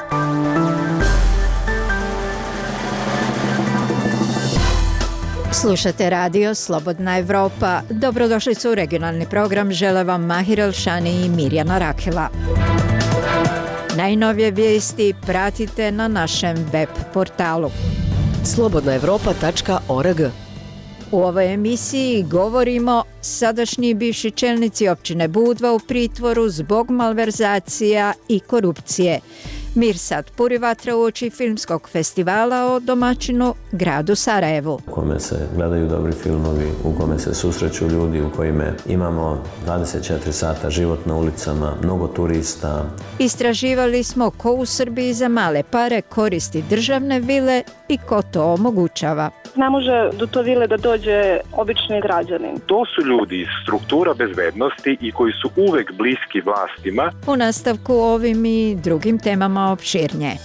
Slušate radio Slobodna Evropa. Dobrodošli su u regionalni program. Žele vam Mahir Elšani i Mirjana Rakela. Najnovije vijesti pratite na našem web portalu slobodnaevropa.org. U ovoj emisiji govorimo sadašnji bivši čelnici općine Budva u pritvoru zbog malverzacija i korupcije. Mirsad puri vatra uoči filmskog festivala o domaćinu gradu Sarajevu. U kome se gledaju dobri filmovi, u kome se susreću ljudi, u kojima imamo 24 sata život na ulicama, mnogo turista. Istraživali smo ko u Srbiji za male pare koristi državne vile i ko to omogućava. Ne može do to vile da dođe obični građanin. To su ljudi iz struktura bezbednosti i koji su uvek bliski vlastima. U nastavku ovim i drugim temama opširnije.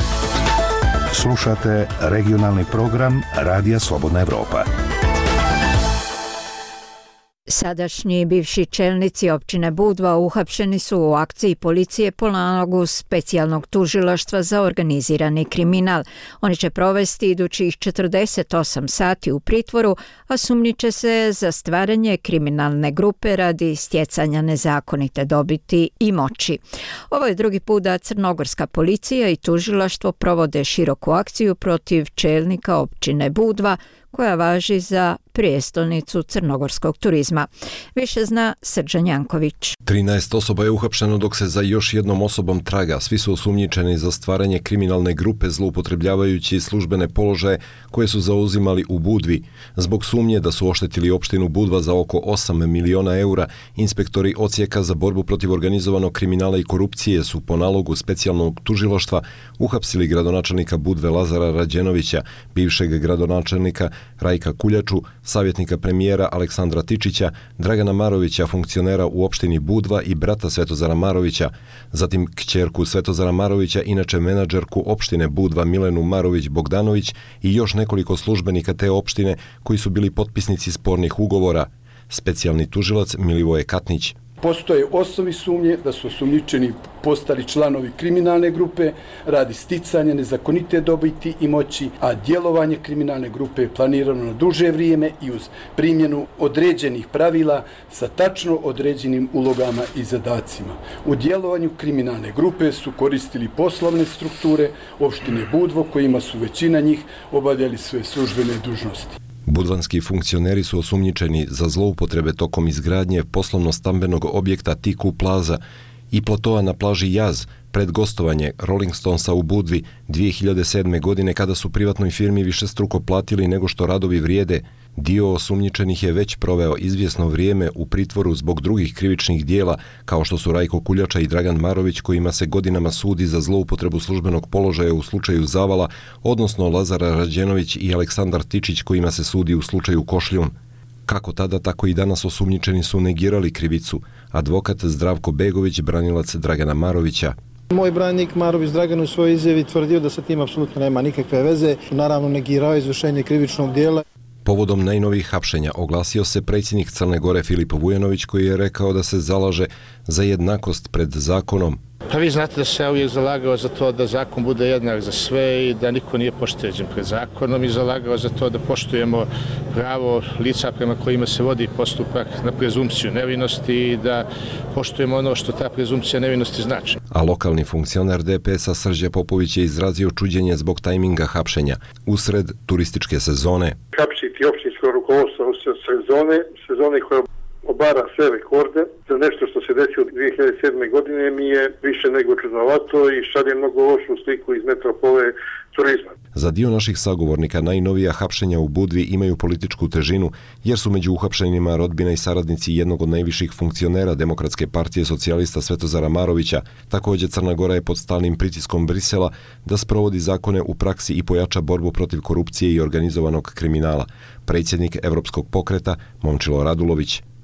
Slušate regionalni program Radija Slobodna Evropa. Sadašnji bivši čelnici općine Budva uhapšeni su u akciji policije po nalogu specijalnog tužilaštva za organizirani kriminal. Oni će provesti idućih 48 sati u pritvoru, a sumnjiče se za stvaranje kriminalne grupe radi stjecanja nezakonite dobiti i moći. Ovo je drugi put da crnogorska policija i tužilaštvo provode široku akciju protiv čelnika općine Budva, koja važi za prijestolnicu crnogorskog turizma. Više zna Srđan Janković. 13 osoba je uhapšeno dok se za još jednom osobom traga. Svi su osumnjičeni za stvaranje kriminalne grupe zloupotrebljavajući službene položaje koje su zauzimali u Budvi. Zbog sumnje da su oštetili opštinu Budva za oko 8 miliona eura, inspektori odsjeka za borbu protiv organizovanog kriminala i korupcije su po nalogu specijalnog tužilaštva uhapsili gradonačelnika Budve Lazara Rađenovića, bivšeg gradonačelnika Rajka Kuljaču, savjetnika premijera Aleksandra Tičića, Dragana Marovića, funkcionera u opštini Budva i brata Svetozara Marovića, zatim kćerku Svetozara Marovića, inače menadžerku opštine Budva Milenu Marović-Bogdanović i još nekoliko službenika te opštine koji su bili potpisnici spornih ugovora. Specijalni tužilac Milivoje Katnić. Postoje osnovi sumnje da su osumnjičeni postali članovi kriminalne grupe radi sticanja nezakonite dobiti i moći, a djelovanje kriminalne grupe je planirano na duže vrijeme i uz primjenu određenih pravila sa tačno određenim ulogama i zadacima. U djelovanju kriminalne grupe su koristili poslovne strukture opštine Budvo, kojima su većina njih obavljali svoje službene dužnosti. Budvanski funkcioneri su osumnjičeni za zloupotrebe tokom izgradnje poslovno-stambenog objekta Tiku Plaza i platoa na plaži Jaz pred gostovanje Rolling Stonesa u Budvi 2007. godine kada su privatnoj firmi višestruko platili nego što radovi vrijede. Dio osumnjičenih je već proveo izvjesno vrijeme u pritvoru zbog drugih krivičnih dijela, kao što su Rajko Kuljača i Dragan Marović, kojima se godinama sudi za zloupotrebu službenog položaja u slučaju Zavala, odnosno Lazara Rađenović i Aleksandar Tičić, kojima se sudi u slučaju Košljun. Kako tada, tako i danas osumnjičeni su negirali krivicu. Advokat Zdravko Begović, branilac Dragana Marovića. Moj branik Marović Dragan u svojoj izjavi tvrdio da sa tim apsolutno nema nikakve veze, naravno negirao izvršenje krivičnog dijela. Povodom najnovijih hapšenja oglasio se predsjednik Crne Gore Filip Vujanović, koji je rekao da se zalaže za jednakost pred zakonom. Pa vi znate da se ja uvijek zalagao za to da zakon bude jednak za sve i da niko nije pošteđen pred zakonom i zalagao za to da poštujemo pravo lica prema kojima se vodi postupak na prezumpciju nevinosti i da poštujemo ono što ta prezumpcija nevinosti znači. A lokalni funkcionar DPS-a Srđe Popović je izrazio čuđenje zbog tajminga hapšenja usred turističke sezone. Hapšiti općinsko rukovodstvo usred sezone koja obara sve rekorde za nešto što se desilo 2007. godine mi je više nego čudnovato i šalje mnogo lošu sliku iz metropole turizma. Za dio naših sagovornika najnovija hapšenja u Budvi imaju političku težinu jer su među uhapšenima rodbina i saradnici jednog od najviših funkcionera Demokratske partije socijalista Svetozara Marovića. Također Crna Gora je pod stalnim pritiskom Brisela da sprovodi zakone u praksi i pojača borbu protiv korupcije i organizovanog kriminala. Predsjednik Evropskog pokreta Momčilo Radulović. Može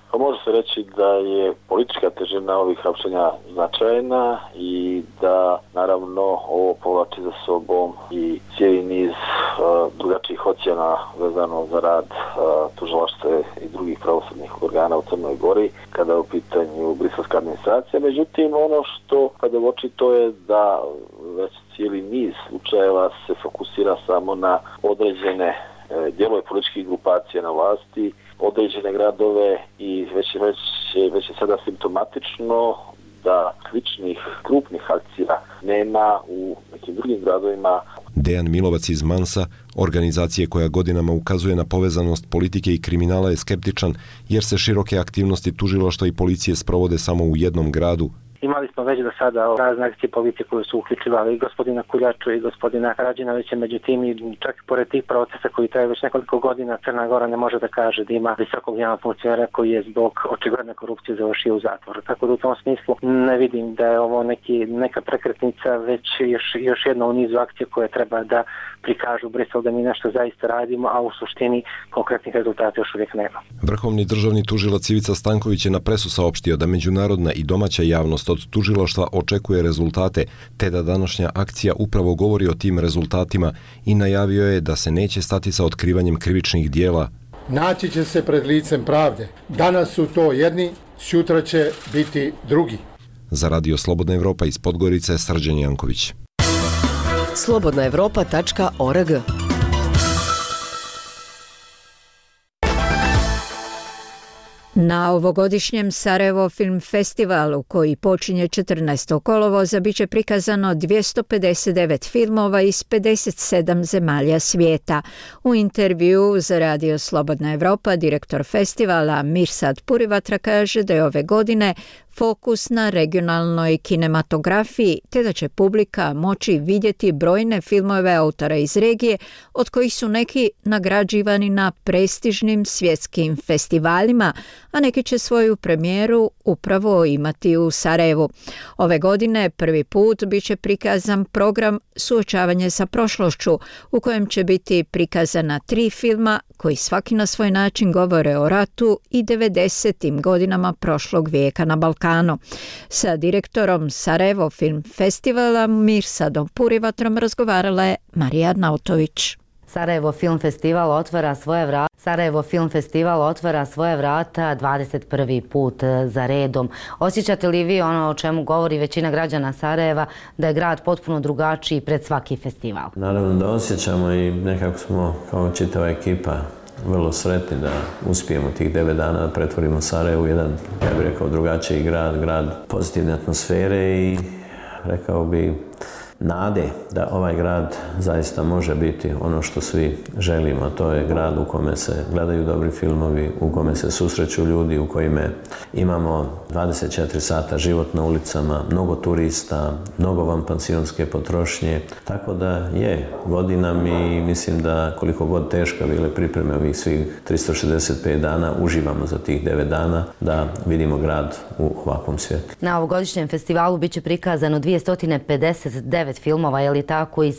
se reći da je politička težina ovih hapšenja značajna i da naravno ovo povlači za sobom i cijeli niz drugačijih ocjena vezano za rad tužilaštva i drugih pravosudnih organa u Crnoj Gori kada je u pitanju briselska administracija. Međutim, ono što pada u oči to je da već cijeli niz slučajeva se fokusira samo na određene dijelove političkih grupacija na vlasti, određene gradove i već je sada simptomatično da sličnih krupnih akcija nema u nekim drugim gradovima. Dejan Milovac iz Mansa, organizacije koja godinama ukazuje na povezanost politike i kriminala, je skeptičan jer se široke aktivnosti tužilaštva i policije sprovode samo u jednom gradu. Imali smo već do sada razne akcije policije koje su uključivali i gospodina Kuljaču i gospodina Rađenovića, međutim i čak pored tih procesa koji traju već nekoliko godina Crna Gora ne može da kaže da ima visokog javnog funkcionera koji je zbog očigledne korupcije završio u zatvoru. Tako da u tom smislu ne vidim da je ovo neka prekretnica, već još jedna u nizu akcija koje treba da prikažu Brisel da mi nešto zaista radimo, a u suštini konkretnih rezultata još uvijek nema. Vrhovni državni tužilac Ivica Stanković je na Presu saopštio da međunarodna i domaća javnost od tužilaštva očekuje rezultate, te da današnja akcija upravo govori o tim rezultatima i najavio je da se neće stati sa otkrivanjem krivičnih dijela. Naći će se pred licem pravde. Danas su to jedni, sutra će biti drugi. Za Radio Slobodna Evropa iz Podgorice, Srđan Janković. slobodnaevropa.org. Na ovogodišnjem Sarajevo Film Festivalu, koji počinje 14. kolovoza, bit će prikazano 259 filmova iz 57 zemalja svijeta. U intervju za Radio Slobodna Evropa direktor festivala Mirsad Purivatra kaže da je ove godine fokus na regionalnoj kinematografiji, te da će publika moći vidjeti brojne filmove autora iz regije, od kojih su neki nagrađivani na prestižnim svjetskim festivalima, a neki će svoju premijeru upravo imati u Sarajevu. Ove godine prvi put bit će prikazan program Suočavanje sa prošlošću, u kojem će biti prikazana 3 filma koji svaki na svoj način govore o ratu i 90. godinama prošlog vijeka na Balkanu. Sa direktorom Sarajevo Film Festivala Mirsadom Purivatrom razgovarala je Marija Arnautović. Sarajevo Film Festival otvara svoje vrata 21. put za redom. Osjećate li vi ono o čemu govori većina građana Sarajeva, da je grad potpuno drugačiji pred svaki festival? Naravno da osjećamo i nekako smo kao čitava ekipa vrlo sretni da uspijemo tih 9 dana da pretvorimo Sarajevo u jedan, ja bih rekao, drugačiji grad pozitivne atmosfere i rekao bi nade da ovaj grad zaista može biti ono što svi želimo. To je grad u kome se gledaju dobri filmovi, u kome se susreću ljudi, u kojime imamo 24 sata život na ulicama, mnogo turista, mnogo vanpansionske potrošnje. Tako da je godina mi mislim da koliko god teško bile pripreme ovih svih 365 dana, uživamo za tih 9 dana da vidimo grad u ovakvom svijetu. Na ovogodišnjem festivalu biće prikazano 259 filmova, je li tako, iz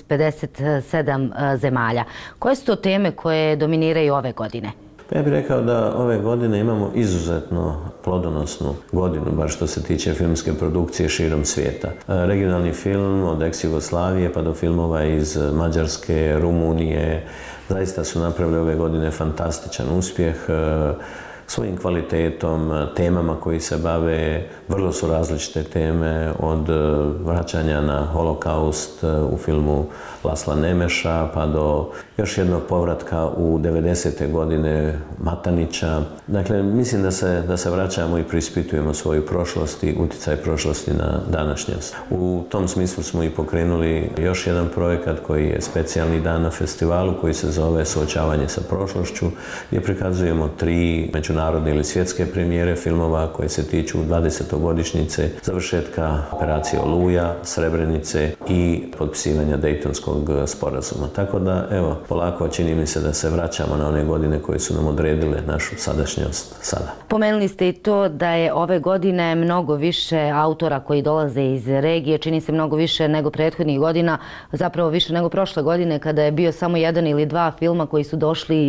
57 zemalja. Koje su to teme koje dominiraju ove godine? Ja bih rekao da ove godine imamo izuzetno plodonosnu godinu, bar što se tiče filmske produkcije širom svijeta. Regionalni film od ex-Jugoslavije pa do filmova iz Mađarske, Rumunije, zaista su napravili ove godine fantastičan uspjeh. Svojim kvalitetom, temama koji se bave, vrlo su različite teme, od vraćanja na holokaust u filmu Lasla Nemeša pa do još jednog povratka u 90. godine Matanića. Dakle, mislim da se vraćamo i preispitujemo svoju prošlost i utjecaj prošlosti na današnjost. U tom smislu smo i pokrenuli još jedan projekat koji je specijalni dan na festivalu koji se zove Suočavanje sa prošlošću, gdje prikazujemo 3 međunarodne ili svjetske premijere filmova koje se tiču 20-godišnjice završetka operacije Oluja, Srebrenice i potpisivanja Dejtonskog sporazuma. Tako da, evo, polako čini mi se da se vraćamo na one godine koje su nam odredile našu sadašnjost sada. Pomenuli ste i to da je ove godine mnogo više autora koji dolaze iz regije, čini se mnogo više nego prethodnih godina, zapravo više nego prošle godine kada je bio samo 1 ili 2 filma koji su došli iz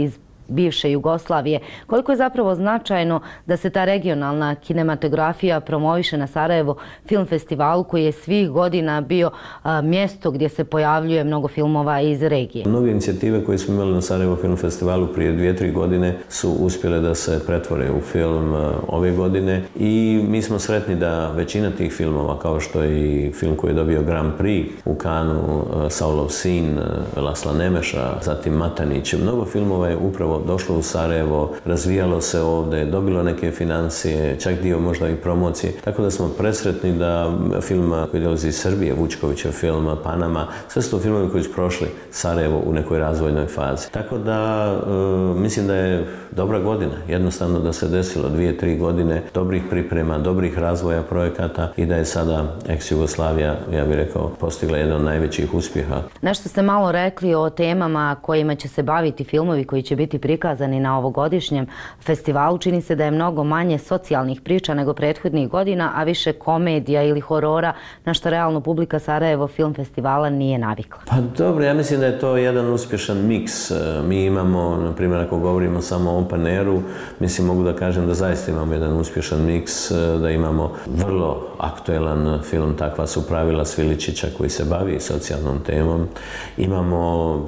bivše Jugoslavije. Koliko je zapravo značajno da se ta regionalna kinematografija promoviše na Sarajevo Film Festivalu, koji je svih godina bio mjesto gdje se pojavljuje mnogo filmova iz regije? Mnoge inicijative koje smo imali na Sarajevo Film Festivalu prije 2-3 godine su uspjele da se pretvore u film ove godine i mi smo sretni da većina tih filmova, kao što je i film koji je dobio Grand Prix u Kanu, Saulov sin, Lasla Nemeša, zatim Matanić, mnogo filmova je upravo došlo u Sarajevo, razvijalo se ovdje, dobilo neke financije, čak dio možda i promocije, tako da smo presretni da film koji dolazi iz Srbije, Vučkovićev film Panama, sve su to filmovi koji su prošli Sarajevo u nekoj razvojnoj fazi. Tako da mislim da je dobra godina, jednostavno da se desilo 2-3 godine dobrih priprema, dobrih razvoja projekata i da je sada ex-Jugoslavija, ja bih rekao, postigla jedan od najvećih uspjeha. Nešto ste malo rekli o temama kojima će se baviti filmovi koji će biti prikazani na ovogodišnjem festivalu. Čini se da je mnogo manje socijalnih priča nego prethodnih godina, a više komedija ili horora, na što realno publika Sarajevo Film Festivala nije navikla. Pa dobro, ja mislim da je to jedan uspješan miks. Mi imamo, na primjer, ako govorimo samo o open airu, mislim, mogu da kažem da zaista imamo jedan uspješan miks, da imamo vrlo aktuelan film Takva su pravila Sviličića koji se bavi socijalnom temom. Imamo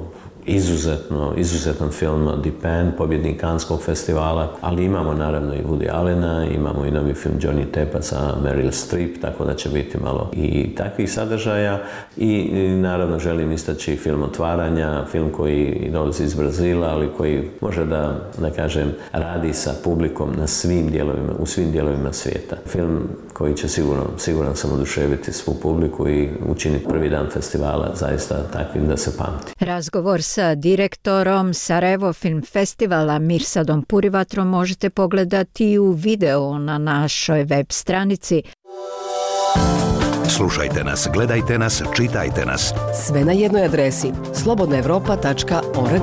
izuzetan film Dipin, pobjednik Kanskog festivala, ali imamo naravno i Woody Allena, imamo i novi film Johnny Deppa sa Meryl Streep, tako da će biti malo i takvih sadržaja i naravno želim istaći film Otvaranja, film koji dolazi iz Brazila, ali koji može da kažem, radi sa publikom na u svim dijelovima svijeta. Film koji će siguran sam oduševiti svu publiku i učiniti prvi dan festivala zaista takvim da se pamti. Razgovor sa direktorom Sarajevo Film Festivala Mirsadom Purivatrom možete pogledati u video na našoj web stranici. Slušajte nas, gledajte nas, čitajte nas. Sve na jednoj adresi slobodnaevropa.org.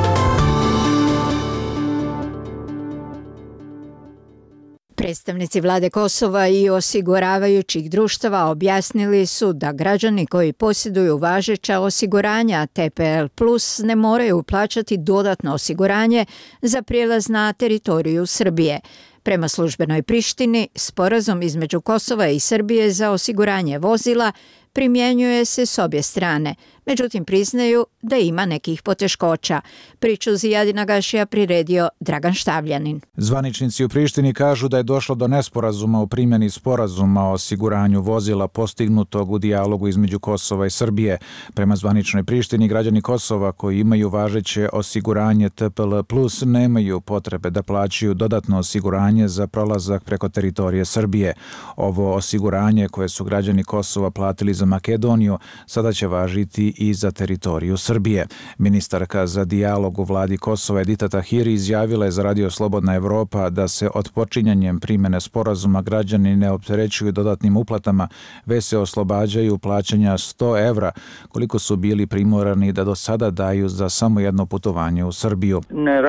Predstavnici vlade Kosova i osiguravajućih društava objasnili su da građani koji posjeduju važeća osiguranja TPL Plus ne moraju plaćati dodatno osiguranje za prijelaz na teritoriju Srbije. Prema službenoj Prištini, sporazum između Kosova i Srbije za osiguranje vozila primjenjuje se s obje strane, međutim priznaju da ima nekih poteškoća. Priču Zijadina Gašija priredio Dragan Štavljanin. Zvaničnici u Prištini kažu da je došlo do nesporazuma u primjeni sporazuma o osiguranju vozila postignutog u dijalogu između Kosova i Srbije. Prema zvaničnoj Prištini, građani Kosova koji imaju važeće osiguranje TPL Plus nemaju potrebe da plaćaju dodatno osiguranje za prolazak preko teritorije Srbije. Ovo osiguranje koje su građani Kosova platili za Makedoniju sada će važiti i za teritoriju Srbije. Ministarka za dijalog u vladi Kosova Edita Tahiri izjavila je za Radio Slobodna Evropa da se odpočinjanjem primjene sporazuma građani ne opterećuju dodatnim uplatama, već se oslobađaju plaćanja 100 evra, koliko su bili primorani da do sada daju za samo jedno putovanje u Srbiju.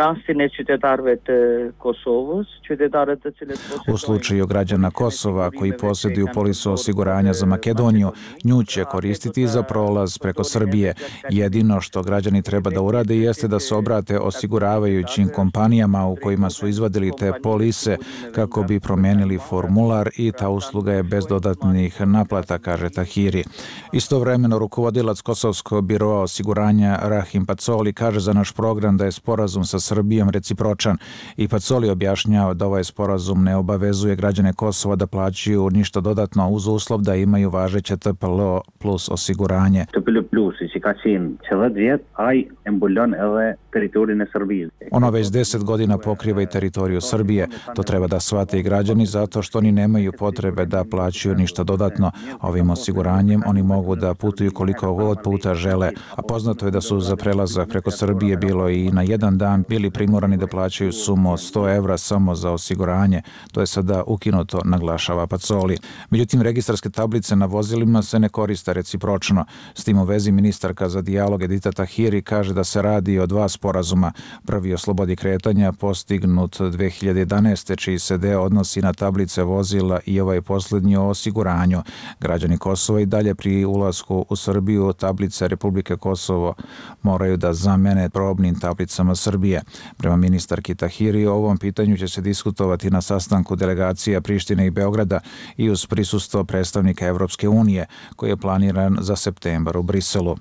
U slučaju građana Kosova koji posjeduju polisu osiguranja za Makedoniju, nju će koristiti za prolaz preko Srbije. Jedino što građani treba da urade jeste da se obrate osiguravajućim kompanijama u kojima su izvadili te polise kako bi promijenili formular i ta usluga je bez dodatnih naplata, kaže Tahiri. Istovremeno rukovodilac Kosovskog biroa osiguranja Rahim Pacoli kaže za naš program da je sporazum sa Srbijom recipročan i Pacoli objašnjava da ovaj sporazum ne obavezuje građane Kosova da plaćaju ništa dodatno uz uslov da imaju važeće TPL Plus osiguranje. Ono već 10 godina pokriva i teritoriju Srbije. To treba da shvate i građani zato što oni nemaju potrebe da plaćaju ništa dodatno. Ovim osiguranjem oni mogu da putuju koliko god puta žele. A poznato je da su za prelazak preko Srbije bilo i na jedan dan bili primorani da plaćaju sumu od 100 evra samo za osiguranje. To je sada ukinuto, naglašava Pacoli. Međutim, registarske tablice na vozilima se ne koriste recipročno. S tim u vezi ministarka za dijalog Edita Tahiri kaže da se radi o dva sporazuma. Prvi o slobodi kretanja postignut 2011. čiji se deo odnosi na tablice vozila i ovaj posljednji o osiguranju. Građani Kosova i dalje pri ulasku u Srbiju tablice Republike Kosovo moraju da zamene probnim tablicama Srbije. Prema ministarki Tahiri o ovom pitanju će se diskutovati na sastanku delegacija Prištine i Beograda i uz prisustvo predstavnika Evropske unije koji je planiran za septembar u Briselu.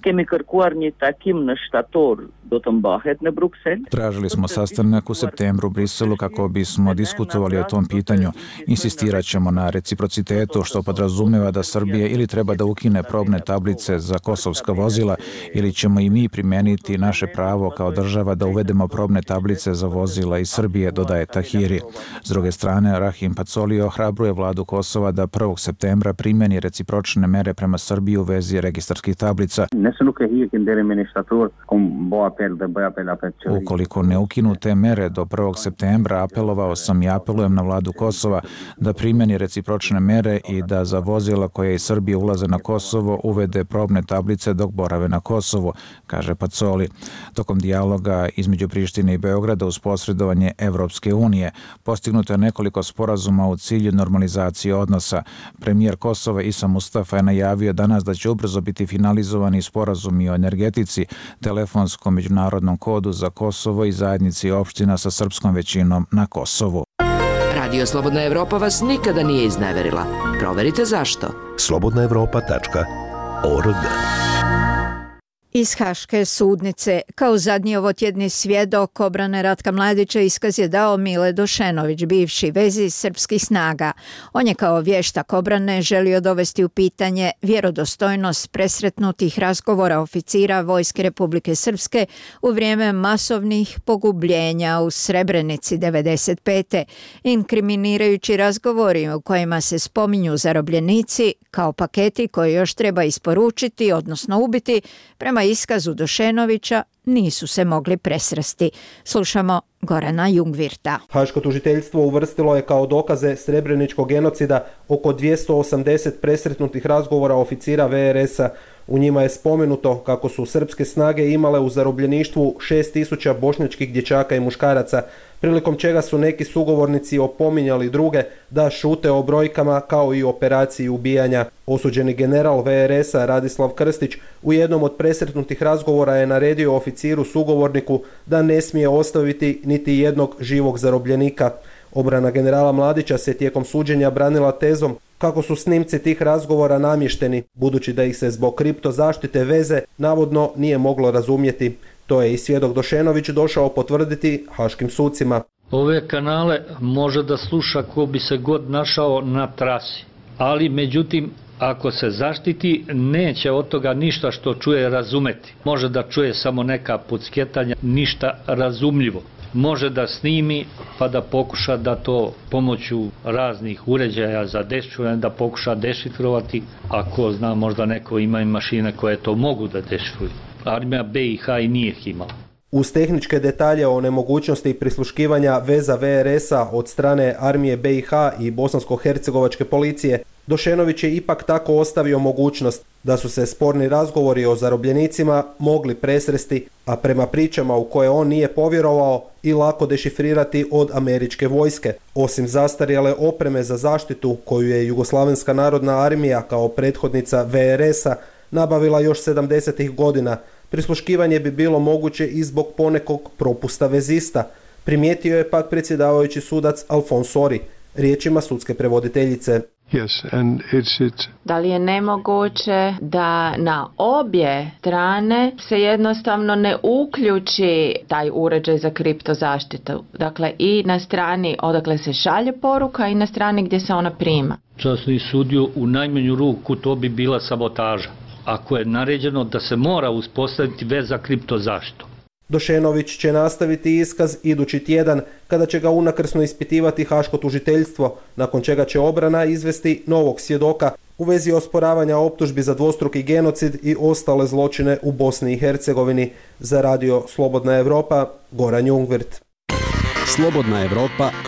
Tražili smo sastanak u septembru u Briselu kako bismo diskutovali o tom pitanju. Insistirat ćemo na reciprocitetu, što podrazumeva da Srbija ili treba da ukine probne tablice za kosovska vozila ili ćemo i mi primeniti naše pravo kao država da uvedemo probne tablice za vozila iz Srbije, dodaje Tahiri. S druge strane, Rahim Pacoli ohrabruje vladu Kosova da 1. septembra primeni recipročne mere prema Srbiji u vezi registarskih tablica. Ukoliko ne ukinu te mere do 1. septembra, apelovao sam i apelujem na vladu Kosova da primeni recipročne mere i da za vozila koje iz Srbije ulaze na Kosovo uvede probne tablice dok borave na Kosovu, kaže Pacoli. Tokom dijaloga između Prištine i Beograda uz posredovanje Evropske unije postignuto je nekoliko sporazuma u cilju normalizacije odnosa. Premijer Kosova Isa Mustafa je najavio danas da će ubrzo biti finalizovani sporazumi o energetici, telefonskom međunarodnom kodu za Kosovo i zajednici opština sa srpskom većinom na Kosovu. Radio Slobodna Evropa vas nikada nije izneverila. Proverite zašto. slobodnaevropa.org. Iz Haške sudnice, kao zadnji ovotjedni svjedok obrane Ratka Mladića, iskaz je dao Mile Došenović, bivši vezi srpskih snaga. On je kao vještak obrane želio dovesti u pitanje vjerodostojnost presretnutih razgovora oficira Vojske Republike Srpske u vrijeme masovnih pogubljenja u Srebrenici 1995. inkriminirajući razgovori u kojima se spominju zarobljenici kao paketi koje još treba isporučiti, odnosno ubiti. Prema iskazu Došenovića nisu se mogli presresti. Slušamo Gorana Jungvirta. Haško tužiteljstvo uvrstilo je kao dokaze srebreničkog genocida oko 280 presretnutih razgovora oficira VRS-a. U njima je spomenuto kako su srpske snage imale u zarobljeništvu 6000 bošnjačkih dječaka i muškaraca, prilikom čega su neki sugovornici opominjali druge da šute o brojkama kao i operaciji ubijanja. Osuđeni general VRS-a Radislav Krstić u jednom od presretnutih razgovora je naredio oficiru sugovorniku da ne smije ostaviti niti jednog živog zarobljenika. Obrana generala Mladića se tijekom suđenja branila tezom kako su snimci tih razgovora namješteni, budući da ih se zbog kripto zaštite veze navodno nije moglo razumjeti. To je i svjedok Došenović došao potvrditi haškim sucima. Ove kanale može da sluša ko bi se god našao na trasi, ali međutim ako se zaštiti neće od toga ništa što čuje razumeti. Može da čuje samo neka pucketanja, ništa razumljivo. Može da snimi pa da pokuša da to pomoću raznih uređaja za dešifrovanje da pokuša dešifrovati, a ko zna možda neko ima i mašine koje to mogu da dešifruju. Armija BiH i nije ih imala. Uz tehničke detalje o nemogućnosti prisluškivanja veza VRS-a od strane armije BiH i bosansko-hercegovačke policije, Došenović je ipak tako ostavio mogućnost da su se sporni razgovori o zarobljenicima mogli presresti, a prema pričama u koje on nije povjerovao i lako dešifrirati od američke vojske. Osim zastarjele opreme za zaštitu koju je Jugoslavenska narodna armija kao prethodnica VRS-a nabavila još 70-ih godina, prisluškivanje bi bilo moguće i zbog ponekog propusta vezista, primijetio je pak predsjedavajući sudac Alfons Sori, riječima sudske prevoditeljice. Da li je nemoguće da na obje strane se jednostavno ne uključi taj uređaj za kriptozaštitu? Dakle, i na strani odakle se šalje poruka i na strani gdje se ona prima. Časni sudio, u najmanju ruku to bi bila sabotaža. Ako je naređeno da se mora uspostaviti veza kriptozaštitu. Došenović će nastaviti iskaz idući tjedan kada će ga unakrsno ispitivati haško tužiteljstvo, nakon čega će obrana izvesti novog svjedoka u vezi osporavanja optužbi za dvostruki genocid i ostale zločine u Bosni i Hercegovini. Za radio Slobodna Evropa, Goran Jungvirt.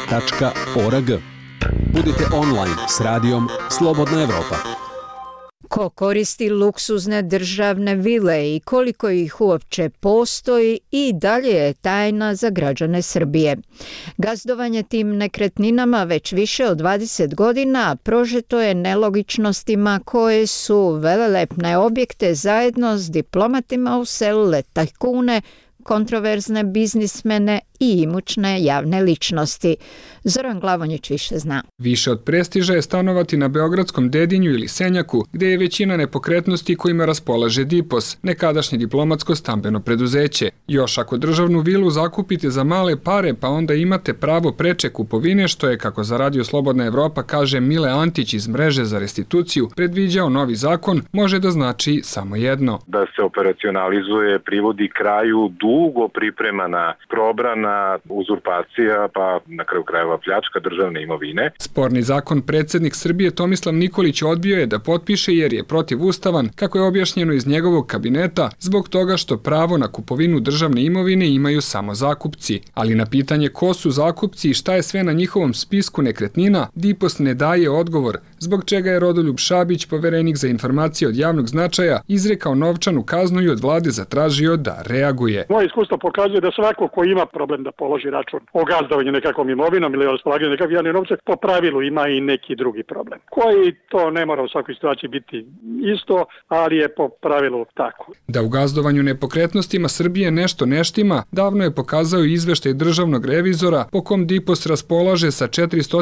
slobodnaevropa.org. Budite online s radijom Slobodna Evropa. Ko koristi luksuzne državne vile i koliko ih uopće postoji i dalje je tajna za građane Srbije. Gazdovanje tim nekretninama već više od 20 godina prožeto je nelogičnostima koje su velelepne objekte zajedno s diplomatima uselile tajkune, kontroverzne biznismene i imućne javne ličnosti. Zoran Glavonjić više zna. Više od prestiža je stanovati na beogradskom Dedinju ili Senjaku, gde je većina nepokretnosti kojima raspolaže DIPOS, nekadašnje diplomatsko stambeno preduzeće. Još ako državnu vilu zakupite za male pare, pa onda imate pravo preče kupovine, što je, kako za Radio Slobodna Evropa kaže Mile Antić iz Mreže za restituciju, predviđao novi zakon, može da znači samo jedno. Da se operacionalizuje, privodi kraju dugo pripremana, probrana uzurpacija, pa na kraju krajeva pljačka državne imovine. Sporni zakon predsjednik Srbije Tomislav Nikolić odbio je da potpiše jer je protivustavan, kako je objašnjeno iz njegovog kabineta, zbog toga što pravo na kupovinu državne imovine imaju samo zakupci. Ali na pitanje ko su zakupci i šta je sve na njihovom spisku nekretnina, DIPOS ne daje odgovor, zbog čega je Rodoljub Šabić, poverenik za informacije od javnog značaja, izrekao novčanu kaznu i od vlade zatražio da reaguje. Moje iskustvo pokazuje da svako ko ima problem da položi račun o gazdovanju nekakvom imovinom ili o raspolaganju nekakvim javnim novcem, po pravilu ima i neki drugi problem. Koji to ne mora u svakoj situaciji biti isto, ali je po pravilu tako. Da u gazdovanju nepokretnostima Srbije nešto ne štima, davno je pokazao izveštaj državnog revizora po kom DIPOS raspolaže sa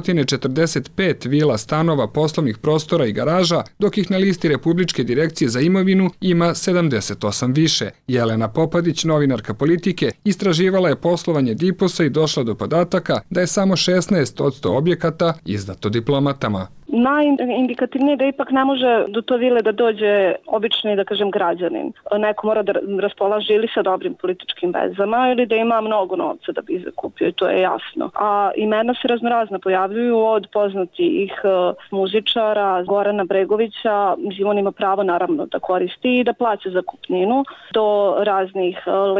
445 vila, stanova, poslovnih prostora i garaža, dok ih na listi Republičke direkcije za imovinu ima 78 više. Jelena Popadić, novinarka Politike, istraživala je poslovanje DIPOS-a i došla do podataka da je samo 16% objekata izdato diplomatama. Najindikativnije da ipak ne može do to vile da dođe obični, da kažem, građanin. Neko mora da raspolaže ili sa dobrim političkim vezama ili da ima mnogo novca da bi zakupio i to je jasno. A imena se raznorazna pojavljuju od poznatih muzičara, Gorana Bregovića, on ima pravo naravno da koristi i da plaća zakupninu, do raznih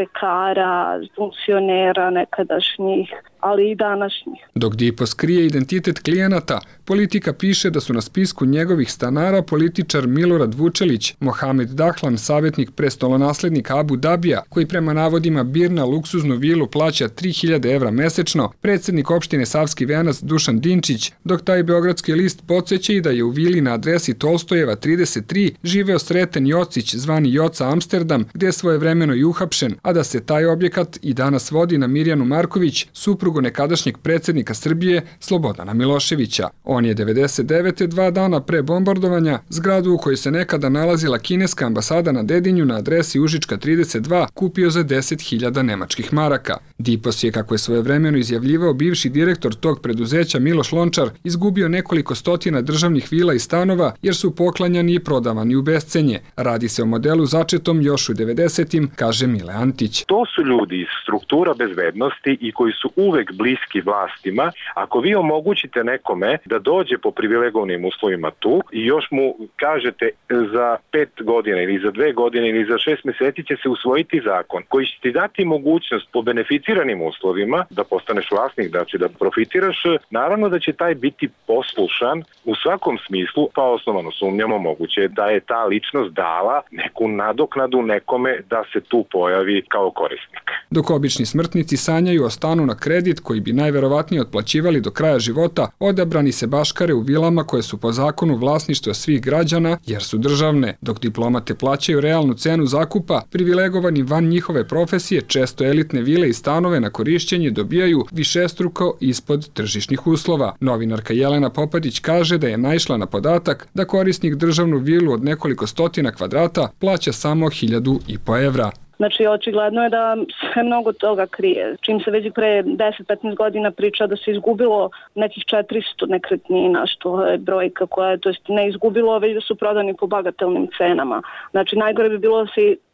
lekara, funkcionera nekadašnjih, ali i današnjih. Dok DIPOS krije identitet klijenata, Politika piše da su na spisku njegovih stanara političar Milorad Vučelić, Mohamed Dahlan, savjetnik prestolonaslednika Abu Dabija, koji prema navodima birna luksuznu vilu plaća 3000 evra mesečno, predsjednik opštine Savski Venac Dušan Dinčić, dok taj beogradski list podsjeća i da je u vili na adresi Tolstojeva 33 živeo Sreten Jocić, zvani Joca Amsterdam, gde je svojevremeno i uhapšen, a da se taj objekat i danas vodi na Mirjanu Marković, suprugu nekadašnjeg predsjednika Srbije Slobodana Miloševića. On je 99. 2 dana pre bombardovanja zgradu u kojoj se nekada nalazila kineska ambasada na Dedinju na adresi Užička 32 kupio za 10.000 nemačkih maraka. DIPOS je, kako je svojevremeno izjavljivao bivši direktor tog preduzeća Miloš Lončar, izgubio nekoliko stotina državnih vila i stanova jer su poklanjani i prodavani u bescenje. Radi se o modelu začetom još u 90-im, kaže Mile Antić. To su ljudi iz struktura bezbednosti i koji su uvek bliski vlastima. Ako vi omogućite nekome da dođe po privilegovanim uslovima tu i još mu kažete za 5 godina ili za 2 godine ili za 6 meseci će se usvojiti zakon koji će ti dati mogućnost po beneficiranim uslovima da postaneš vlasnik, znači da profitiraš, naravno da će taj biti poslušan u svakom smislu, pa osnovano sumnjamo moguće da je ta ličnost dala neku nadoknadu nekome da se tu pojavi kao korisnik. Dok obični smrtnici sanjaju o stanu na kredit koji bi najverovatnije otplaćivali do kraja života, odabrani se baškare u vilama koje su po zakonu vlasništva svih građana jer su državne. Dok diplomate plaćaju realnu cenu zakupa, privilegovani van njihove profesije često elitne vile i stanove na korišćenje dobijaju višestruko ispod tržišnih uslova. Novinarka Jelena Popadić kaže da je naišla na podatak da korisnik državnu vilu od nekoliko stotina kvadrata plaća samo 1.500 evra. Znači, očigledno je da se mnogo toga krije. Čim se već pre 10-15 godina priča da se izgubilo nekih 400 nekretnina, što je brojka koja je, to jest ne izgubilo, već da su prodani po bagatelnim cenama. Znači, najgore bi bilo da se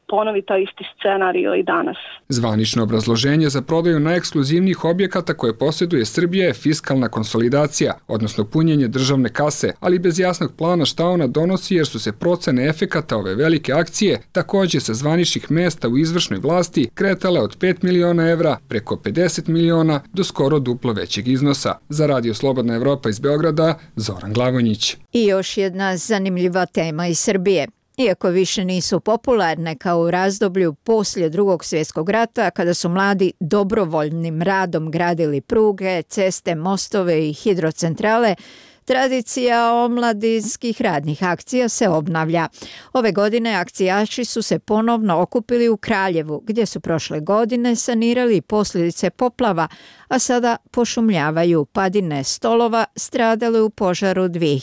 ponovi taj isti scenario i danas. Zvanično obrazloženje za prodaju najekskluzivnijih objekata koje posjeduje Srbija je fiskalna konsolidacija, odnosno punjenje državne kase, ali bez jasnog plana šta ona donosi jer su se procene efekata ove velike akcije također sa zvaničnih mesta u izvršnoj vlasti kretale od 5 miliona evra preko 50 miliona do skoro duplo većeg iznosa. Za Radio Slobodna Evropa iz Beograda, Zoran Glagonić. I još jedna zanimljiva tema iz Srbije. Iako više nisu popularne kao u razdoblju poslije Drugog svjetskog rata, kada su mladi dobrovoljnim radom gradili pruge, ceste, mostove i hidrocentrale, tradicija omladinskih radnih akcija se obnavlja. Ove godine akcijaši su se ponovno okupili u Kraljevu, gdje su prošle godine sanirali posljedice poplava, a sada pošumljavaju padine stolova stradale u požaru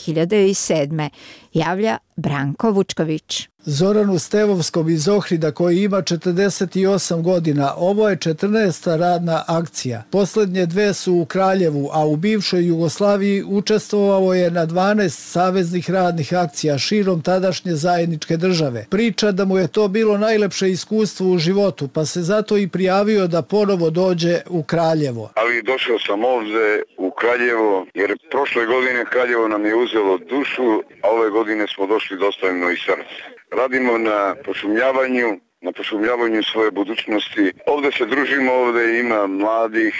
2007. Javlja Branko Vučković. Zoranu Stevovskom iz Ohrida, koji ima 48 godina, ovo je 14. radna akcija. Posljednje dve su u Kraljevu, a u bivšoj Jugoslaviji učestvovao je na 12 saveznih radnih akcija širom tadašnje zajedničke države. Priča da mu je to bilo najlepše iskustvo u životu, pa se zato i prijavio da ponovo dođe u Kraljevo. Ali došao sam ovdje u Kraljevo, jer prošle godine Kraljevo nam je uzelo dušu, a ove godine smo došli dostavljeno i srce. Radimo na pošumljavanju svoje budućnosti. Ovdje se družimo, ovdje ima mladih,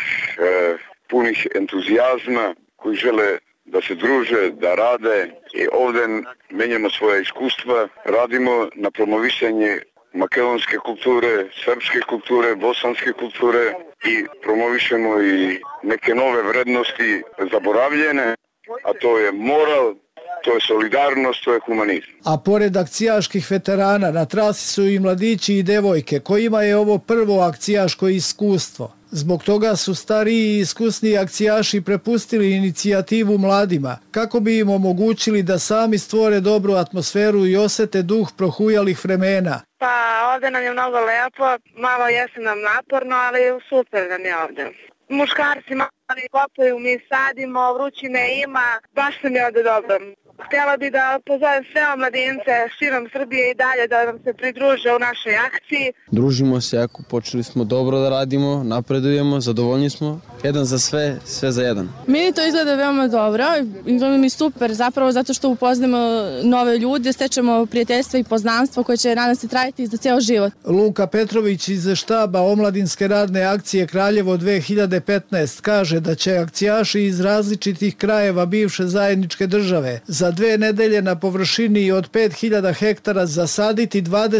punih entuzijazma koji žele da se druže, da rade i ovdje menjamo svoje iskustva. Radimo na promovisanje makedonske kulture, srpske kulture, bosanske kulture i promovišemo i neke nove vrednosti zaboravljene, a to je moral, to je solidarnost, to je humanizam. A pored akcijaških veterana na trasi su i mladići i devojke kojima je ovo prvo akcijaško iskustvo. Zbog toga su stariji i iskusniji akcijaši prepustili inicijativu mladima kako bi im omogućili da sami stvore dobru atmosferu i osete duh prohujalih vremena. Pa ovdje nam je mnogo lepo, malo jeste nam naporno, ali super nam je ovdje. Muškarci mali kopaju, mi sadimo, vrućine ima, baš nam je ovdje dobro. Htjela bi da pozovem sve omladince širom Srbije i dalje da nam se pridruže u našoj akciji. Družimo se jako, počeli smo dobro da radimo, napredujemo, zadovoljni smo. Jedan za sve, sve za jedan. Meni to izgleda veoma dobro, izgleda mi super zapravo zato što upoznamo nove ljude, stečemo prijateljstva i poznanstvo koje će nadam se trajati za ceo život. Luka Petrović iz štaba Omladinske radne akcije Kraljevo 2015 kaže da će akcijaši iz različitih krajeva bivše zajedničke države za 2 nedelje na površini od 5000 hektara zasaditi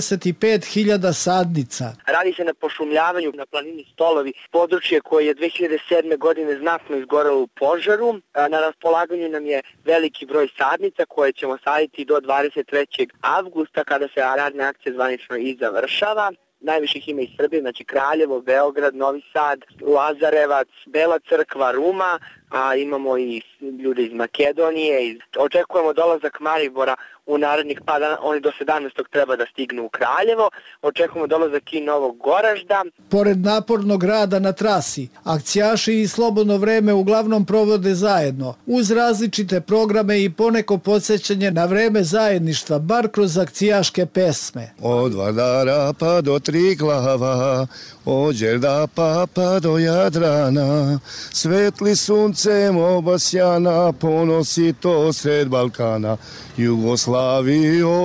25.000 sadnica. Radi se na pošumljavanju na planini Stolovi, područje koje je 2007. godine znatno izgorelo u požaru. Na raspolaganju nam je veliki broj sadnica koje ćemo saditi do 23. avgusta kada se radna akcija zvanično i završava. Najviše ih ima iz Srbije, znači Kraljevo, Beograd, Novi Sad, Lazarevac, Bela Crkva, Ruma, a imamo i ljude iz Makedonije. Očekujemo dolazak Maribora u narednih pa dana, oni do 17. treba da stignu u Kraljevo. Očekujemo dolazak i Novog Goražda. Pored napornog rada na trasi, akcijaši i slobodno vreme uglavnom provode zajedno, uz različite programe i poneko podsjećanje na vreme zajedništva, bar kroz akcijaške pesme. Od Vardara pa do Triglava, od Đerdapa pa do Jadrana, svetli suncem obasjana, ponosi to sred Balkana. Jugoslavio,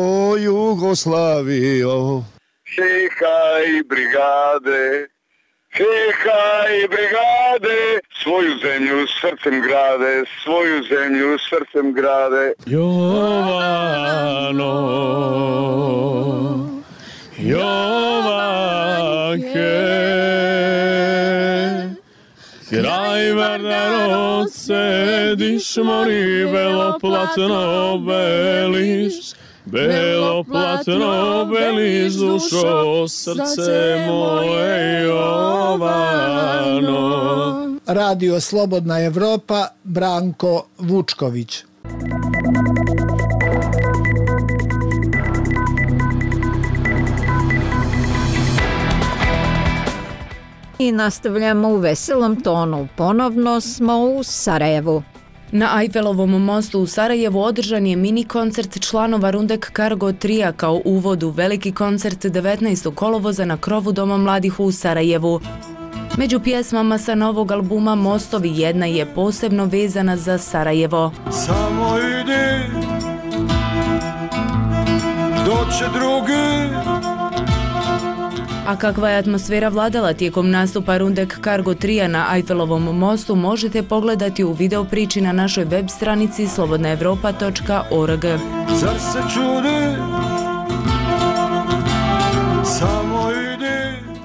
Jugoslavio. Hej brigade, hej brigade, svoju zemlju srcem grade, svoju zemlju srcem grade. Jovano, Jovanke, kraj Vardarod sediš, mori beloplatno beliš, beloplatno beliš, dušo, srce moje Jovano. Radio Slobodna Evropa, Branko Vučković. I nastavljamo u veselom tonu. Ponovno smo u Sarajevu. Na Eiffelovom mostu u Sarajevu održan je mini koncert članova Rundek Cargo Tria kao uvod u veliki koncert 19. kolovoza na krovu Doma mladih u Sarajevu. Među pjesmama sa novog albuma Mostovi jedna je posebno vezana za Sarajevo. Samo idi, doće drugi. A kakva je atmosfera vladala tijekom nastupa Rundek Cargo Tria na Eiffelovom mostu možete pogledati u video priči na našoj web stranici slobodnaevropa.org. Zar se čudi, samo idi.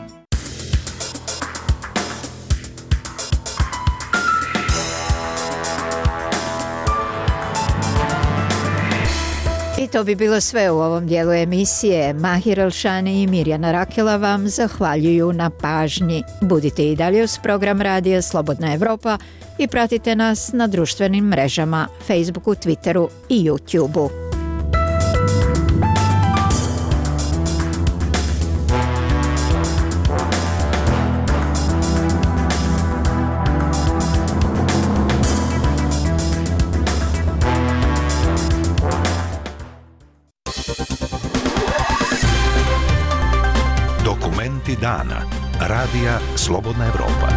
I to bi bilo sve u ovom dijelu emisije. Mahir Elšani i Mirjana Rakela vam zahvaljuju na pažnji. Budite i dalje uz program radija Slobodna Evropa i pratite nas na društvenim mrežama, Facebooku, Twitteru i YouTubeu. Dana. Radija Slobodna Evropa.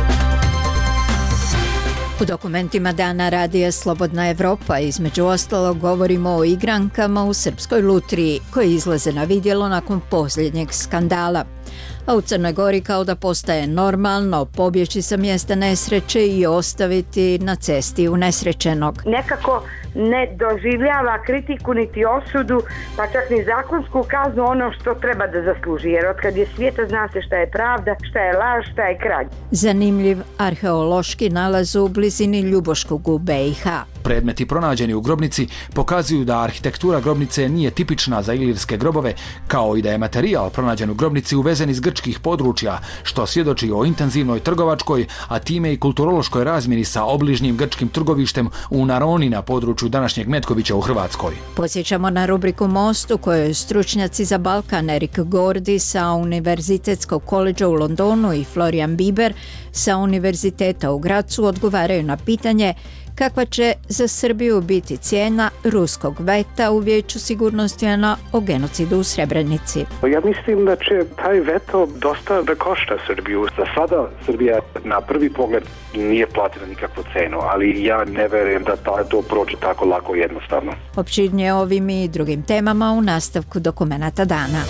U dokumentima Dana Radija Slobodna Evropa između ostalog govorimo o igrankama u Srpskoj lutriji koje izlaze na vidjelo nakon posljednjeg skandala. A u Crnoj Gori kao da postaje normalno pobjeći sa mjesta nesreće i ostaviti na cesti unesrećenog. Nekako ne doživljava kritiku niti osudu, pa čak ni zakonsku kaznu ono što treba da zasluži. Jer otkad je svijeta zna se šta je pravda, šta je laž, šta je kralj. Zanimljiv arheološki nalaz u blizini Ljuboškog u BiH. Predmeti pronađeni u grobnici pokazuju da arhitektura grobnice nije tipična za ilirske grobove, kao i da je materijal pronađen u grobnici uvezen iz grčkih područja, što svjedoči o intenzivnoj trgovačkoj, a time i kulturološkoj razmjeni sa obližnjim grčkim trgovištem u Naroni na području današnjeg Metkovića u Hrvatskoj. Podsjećamo na rubriku Most u kojoj stručnjaci za Balkan Erik Gordi sa Univerzitetskog koledža u Londonu i Florian Biber sa Univerziteta u Gracu odgovaraju na pitanje kakva će za Srbiju biti cijena ruskog veta u Vijeću sigurnosti UN-a o genocidu u Srebrenici. Ja mislim da će taj veto dosta da košta Srbiju. Za sada Srbija na prvi pogled nije platila nikakvu cenu, ali ja ne verujem da to prođe tako lako jednostavno. Opširnije ovim i drugim temama u nastavku dokumenata dana.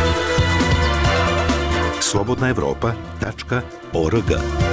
slobodnaevropa.org.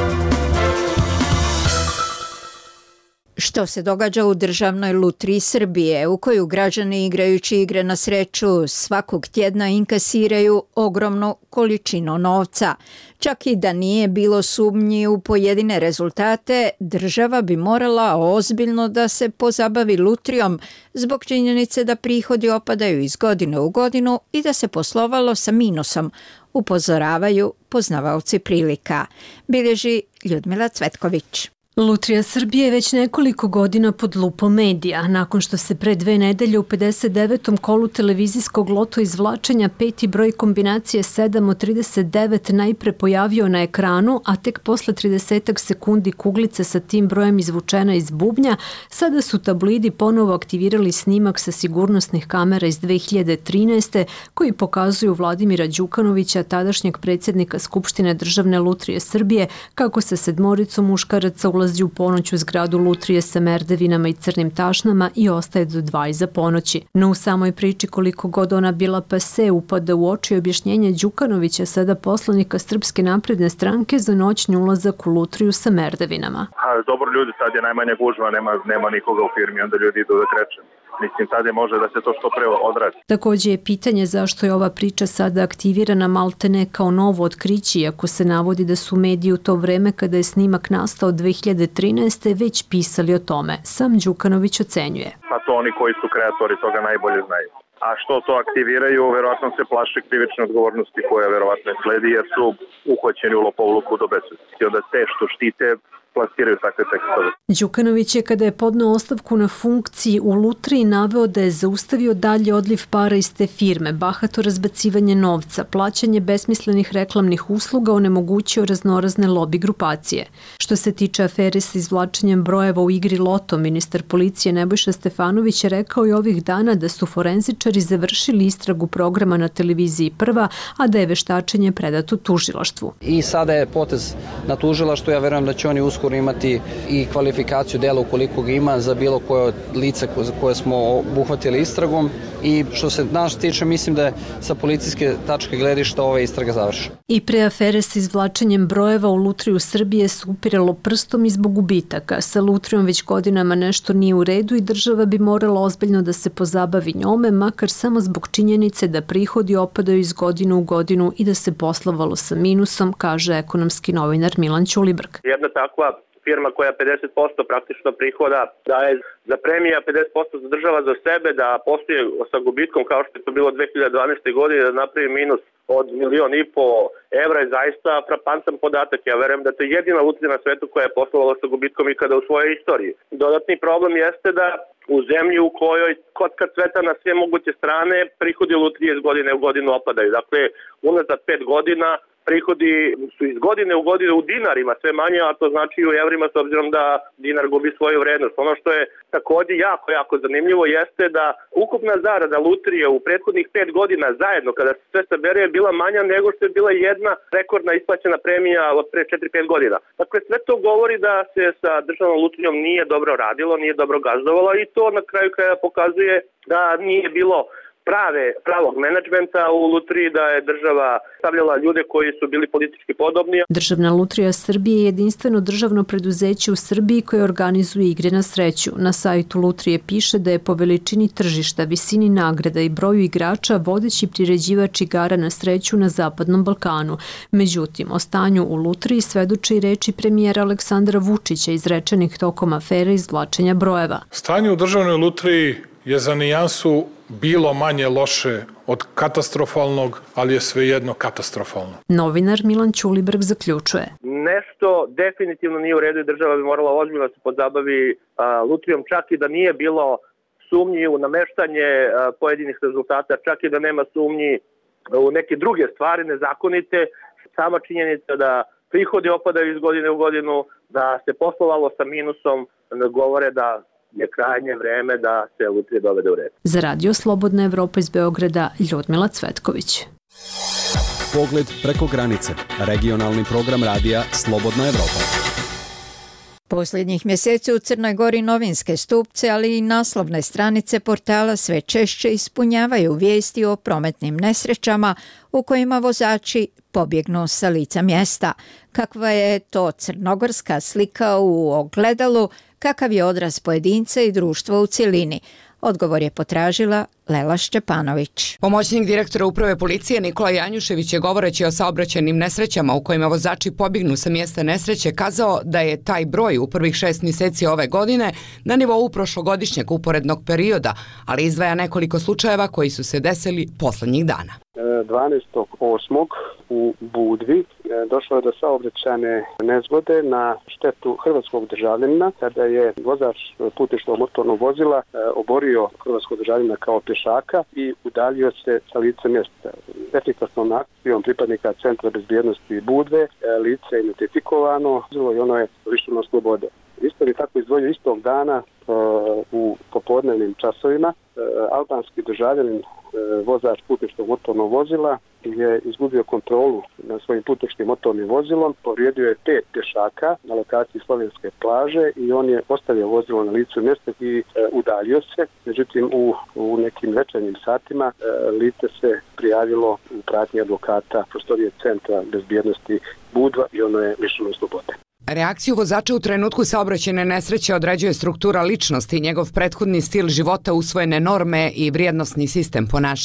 Što se događa u Državnoj lutriji Srbije, u koju građani igrajući igre na sreću svakog tjedna inkasiraju ogromnu količinu novca. Čak i da nije bilo sumnji u pojedine rezultate, država bi morala ozbiljno da se pozabavi lutrijom zbog činjenice da prihodi opadaju iz godine u godinu i da se poslovalo sa minusom, upozoravaju poznavaoci prilika. Bilježi Ljudmila Cvetković. Lutrija Srbije je već nekoliko godina pod lupom medija. Nakon što se pre 2 nedelje u 59. kolu televizijskog loto izvlačenja peti broj kombinacije 7 od 39 najpre pojavio na ekranu, a tek posle 30 sekundi kuglica sa tim brojem izvučena iz bubnja, sada su tabloidi ponovo aktivirali snimak sa sigurnosnih kamera iz 2013. koji pokazuju Vladimira Đukanovića, tadašnjeg predsjednika Skupštine Državne lutrije Srbije, kako sa 7 muškaraca ulazi u ponoć u zgradu lutrije sa merdevinama i crnim tašnama i ostaje do 2 iza ponoći. No u samoj priči koliko god ona bila pase upada u oči objašnjenje Đukanovića, sada poslanika Srpske napredne stranke, za noćni ulazak u lutriju sa merdevinama. Dobro ljudi, sad je najmanja gužva, nema nikoga u firmi, onda ljudi idu da krećem. Mislim, sad je može da se to što pre odradi. Također je pitanje zašto je ova priča sada aktivirana maltene kao novo otkriće, iako se navodi da su mediji u to vreme kada je snimak nastao 2013. već pisali o tome. Sam Đukanović ocenjuje. Pa to oni koji su kreatori toga najbolje znaju. A što to aktiviraju, verovatno se plaše krivične odgovornosti koja verovatno sledi jer su uhvaćeni u lopovluku do besvesti. I onda te što štite plasiraju takve tekstove. Đukanović je, kada je podneo ostavku na funkciji u Lutriji, naveo da je zaustavio dalje odliv para iz te firme, bahato razbacivanje novca, plaćanje besmislenih reklamnih usluga, onemogućio raznorazne lobi grupacije. Što se tiče afere sa izvlačenjem brojeva u igri Loto, ministar policije Nebojša Stefanović je rekao i ovih dana da su forenzičari završili istragu programa na televiziji Prva, a da je veštačenje predato tužilaštvu. I sada je potez na tužilaštvu, ja verujem da će oni uskoro imati i kvalifikaciju dela ukoliko ga ima za bilo koje lice koje smo obuhvatili istragom, i što se nas tiče, mislim da je sa policijske tačke gledišta ova istraga završena. I pre afere sa izvlačenjem brojeva u Lutriju Srbije se upiralo prstom i zbog gubitaka. Sa Lutrijom već godinama nešto nije u redu i država bi morala ozbiljno da se pozabavi njome, makar samo zbog činjenice da prihodi opadaju iz godine u godinu i da se poslovalo sa minusom, kaže ekonomski novinar Milan Ćulibrk. Jedna takva firma koja 50% praktično prihoda daje za premija, 50% za država za sebe, da postoje sa gubitkom kao što je to bilo 2012. godine, da napravi minus od 1,5 miliona evra je zaista frapantan podatak. Ja verujem da to je jedina lutrija na svetu koja je poslovala sa gubitkom ikada u svojoj istoriji. Dodatni problem jeste da u zemlji u kojoj kotka cveta na sve moguće strane, prihodi lutrije iz godine u godinu opadaju. Dakle, unazad 5 godina prihodi su iz godine u godinu u dinarima sve manje, a to znači i u evrima, s obzirom da dinar gubi svoju vrednost. Ono što je također jako zanimljivo jeste da ukupna zarada lutrije u prethodnih 5 godina zajedno, kada se sve sabere, je bila manja nego što je bila jedna rekordna isplaćena premija od pre 4-5 godina. Dakle, sve to govori da se sa državnom lutrijom nije dobro radilo, nije dobro gazdovalo, i to na kraju kraja pokazuje da nije bilo pravog menadžmenta u lutriji, da je država stavljala ljude koji su bili politički podobni. Državna lutrija Srbije je jedinstveno državno preduzeće u Srbiji koje organizuje igre na sreću. Na sajtu lutrije piše da je po veličini tržišta, visini nagrada i broju igrača vodeći priređivač igara na sreću na Zapadnom Balkanu. Međutim, o stanju u lutriji svedoče i reči premijera Aleksandra Vučića izrečenih tokom afere izvlačenja brojeva. Stanje u državnoj lutriji je za nijansu bilo manje loše od katastrofalnog, ali je svejedno katastrofalno. Novinar Milan Ćulibrk zaključuje. Nešto definitivno nije u redu i država bi morala ozbiljno se pozabavi lutrijom, čak i da nije bilo sumnji u nameštanje pojedinih rezultata, čak i da nema sumnji u neke druge stvari nezakonite. Sama činjenica da prihodi opadaju iz godine u godinu, da se poslovalo sa minusom, govore da je krajnje vreme da se lutrija dovede u red. Za Radio Slobodna Evropa iz Beograda, Ljudmila Cvetković. Pogled preko granice. Regionalni program radija Slobodna Evropa. Posljednjih mjeseci u Crnoj Gori novinske stupce, ali i naslovne stranice portala sve češće ispunjavaju vijesti o prometnim nesrećama u kojima vozači pobjegnu sa lica mjesta. Kakva je to crnogorska slika u ogledalu, kakav je odraz pojedinca i društva u cjelini? Odgovor je potražila Lela Šćepanović. Pomoćnik direktora uprave policije Nikola Janjušević je, govoreći o saobraćajnim nesrećama u kojima vozači pobjegnu sa mjesta nesreće, kazao da je taj broj u prvih 6 mjeseci ove godine na nivou prošlogodišnjeg uporednog perioda, ali izdvaja nekoliko slučajeva koji su se desili posljednjih dana. 12.8. u Budvi došlo je do saobraćajne nezgode na štetu hrvatskog državljanina kada je vozač putničkog motornog vozila oborio hrvatskog državljanina kao pješaka i udaljio se sa lica mjesta. Efikasnom akcijom pripadnika Centra bezbjednosti Budve lice je identifikovano i ono je lišeno slobode. Isto je tako izdvojio istog dana u popodnevnim časovima albanski državljanin vozač putničkog motornog vozila je izgubio kontrolu nad svojim putničkim motornim vozilom, povrijedio je 5 pješaka na lokaciji Slovenske plaže i on je ostavio vozilo na licu mjesta i udaljio se. Međutim, u nekim večernjim satima lice se prijavilo u pratnji advokata prostorije Centra bezbjednosti Budva i ono je lišeno slobode. Reakciju vozača u trenutku saobraćajne nesreće određuje struktura ličnosti, njegov prethodni stil života, usvojene norme i vrijednosni sistem ponašanja,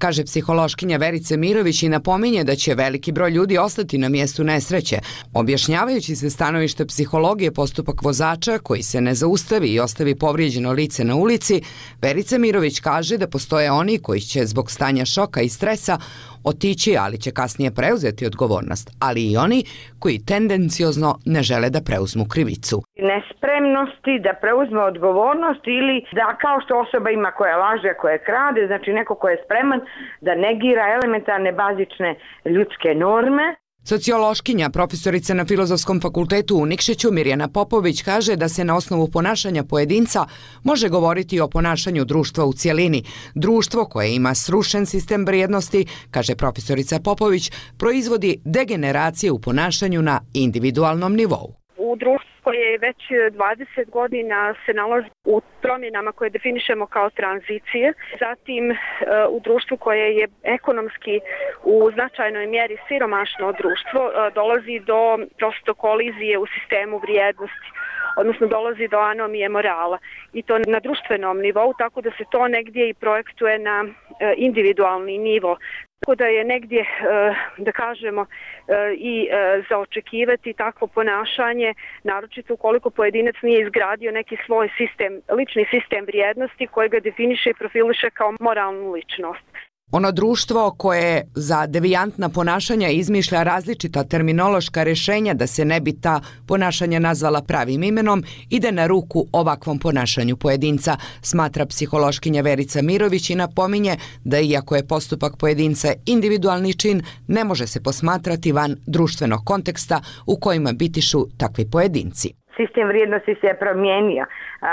kaže psihološkinja Verica Mirović i napominje da će veliki broj ljudi ostati na mjestu nesreće. Objašnjavajući se stanovište psihologije postupak vozača koji se ne zaustavi i ostavi povrijeđeno lice na ulici, Verica Mirović kaže da postoje oni koji će zbog stanja šoka i stresa otići, ali će kasnije preuzeti odgovornost, ali i oni koji tendenciozno ne žele da preuzmu krivicu. Nespremnosti da preuzme odgovornost ili da kao što osoba ima koja laže, koja krade, znači neko ko je spreman da negira elementarne bazične ljudske norme. Sociološkinja, profesorica na Filozofskom fakultetu u Nikšiću Mirjana Popović kaže da se na osnovu ponašanja pojedinca može govoriti o ponašanju društva u cjelini. Društvo koje ima srušen sistem vrijednosti, kaže profesorica Popović, proizvodi degeneracije u ponašanju na individualnom nivou. U društvu koje već 20 godina se nalazi u promjenama koje definišemo kao tranzicije, zatim u društvu koje je ekonomski u značajnoj mjeri siromašno društvo, dolazi do prosto kolizije u sistemu vrijednosti, odnosno dolazi do anomije morala i to na društvenom nivou, tako da se to negdje i projektuje na individualni nivo. Tako da je negdje, da kažemo, i za očekivati takvo ponašanje, naročito ukoliko pojedinac nije izgradio neki svoj sistem, lični sistem vrijednosti koji ga definiše i profiliše kao moralnu ličnost. Ono društvo koje za devijantna ponašanja izmišlja različita terminološka rješenja da se ne bi ta ponašanja nazvala pravim imenom, ide na ruku ovakvom ponašanju pojedinca, smatra psihološkinja Verica Mirović i napominje da iako je postupak pojedinca individualni čin, ne može se posmatrati van društvenog konteksta u kojima bitišu takvi pojedinci. Sistem vrijednosti se je promijenio,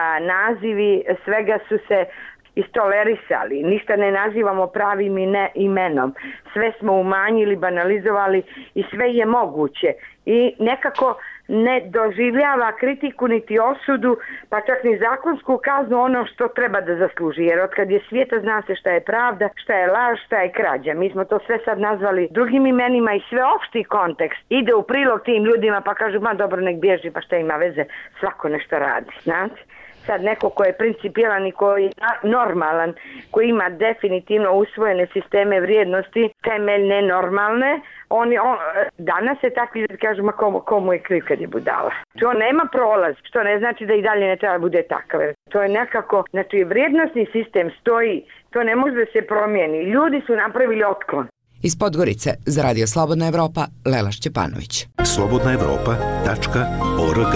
nazivi svega su se istolerisali, ništa ne nazivamo pravim imenom, sve smo umanjili, banalizovali i sve je moguće i nekako ne doživljava kritiku niti osudu, pa čak ni zakonsku kaznu ono što treba da zasluži, jer otkad je svijeta zna se šta je pravda, šta je laž, šta je krađa. Mi smo to sve sad nazvali drugim imenima i sve opšti kontekst ide u prilog tim ljudima pa kažu ma dobro nek bježi, pa šta ima veze, svako nešto radi, znate? Sad neko ko je principijelan i koji je normalan, koji ima definitivno usvojene sisteme vrijednosti, temeljne, normalne, danas je takvi da kažu ma komu je kriv kad je budala. To nema prolaz, što ne znači da i dalje ne treba bude takav. To je nekako, znači vrijednostni sistem stoji, to ne može da se promijeni. Ljudi su napravili otklon. Iz Podgorice za Radio Slobodna Evropa, Lela Šćepanović. slobodnaevropa.org.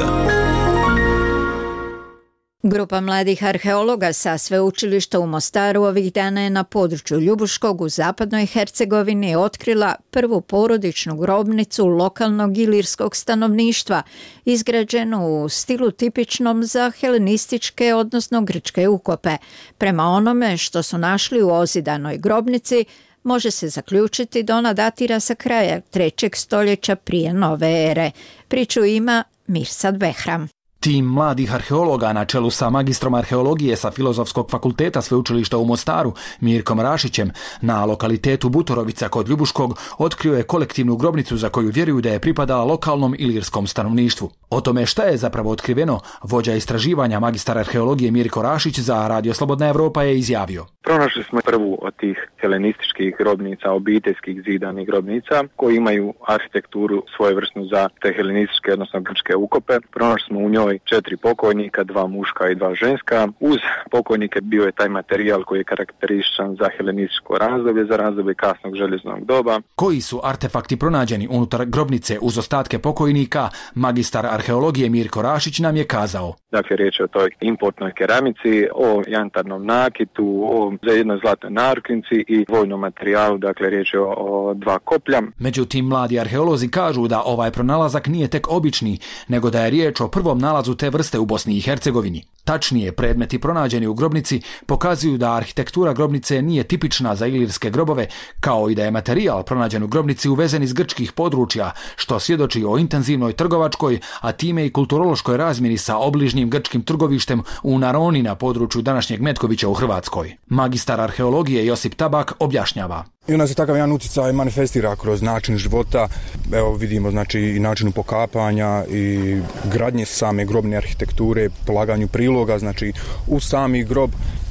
Grupa mladih arheologa sa sveučilišta u Mostaru ovih dana je na području Ljubuškog u zapadnoj Hercegovini otkrila prvu porodičnu grobnicu lokalnog ilirskog stanovništva, izgrađenu u stilu tipičnom za helenističke, odnosno grčke ukope. Prema onome što su našli u ozidanoj grobnici, može se zaključiti da ona datira sa kraja 3. stoljeća prije nove ere. Priču ima Mirsad Behram. Tim mladih arheologa na čelu sa magistrom arheologije sa Filozofskog fakulteta sveučilišta u Mostaru, Mirkom Rašićem, na lokalitetu Butorovica kod Ljubuškog otkrio je kolektivnu grobnicu za koju vjeruju da je pripadala lokalnom ilirskom stanovništvu. O tome šta je zapravo otkriveno, vođa istraživanja magistar arheologije Mirko Rašić za Radio Slobodna Evropa je izjavio. Pronašli smo prvu od tih helenističkih grobnica, obiteljskih zidanih grobnica, koji imaju arhitekturu svojevrsnu za te helenističke, odnosno grčke ukope. Pronašli smo u njoj 4 pokojnika, 2 muška i 2 ženska. Uz pokojnike bio je taj materijal koji je karakterističan za helenističko razdoblje, za razdoblje kasnog željeznog doba. Koji su artefakti pronađeni unutar grobnice uz ostatke pokojnika, magistar arheologije Mirko Rašić nam je kazao. Dakle, riječ je o toj importnoj keramici, o jantarnom nakitu, o jednoj zlatnoj narukvici i vojnom materijalu, dakle riječ je o 2 koplja. Međutim, mladi arheolozi kažu da ovaj pronalazak nije tek obični, nego da je riječ o prvom nalazu te vrste u Bosni i Hercegovini. Tačnije, predmeti pronađeni u grobnici pokazuju da arhitektura grobnice nije tipična za ilirske grobove, kao i da je materijal pronađen u grobnici uvezen iz grčkih područja, što svjedoči o intenzivnoj trgovačkoj, a time i kulturološkoj razmjeni sa obližnjim grčkim trgovištem u Naroni na području današnjeg Metkovića u Hrvatskoj. Magistar arheologije Josip Tabak objašnjava. I onda se takav jedan utjecaj manifestira kroz način života, evo vidimo znači i načinu pokapanja i gradnje same grobne arhitekture, polaganju priloga, znači u sami grob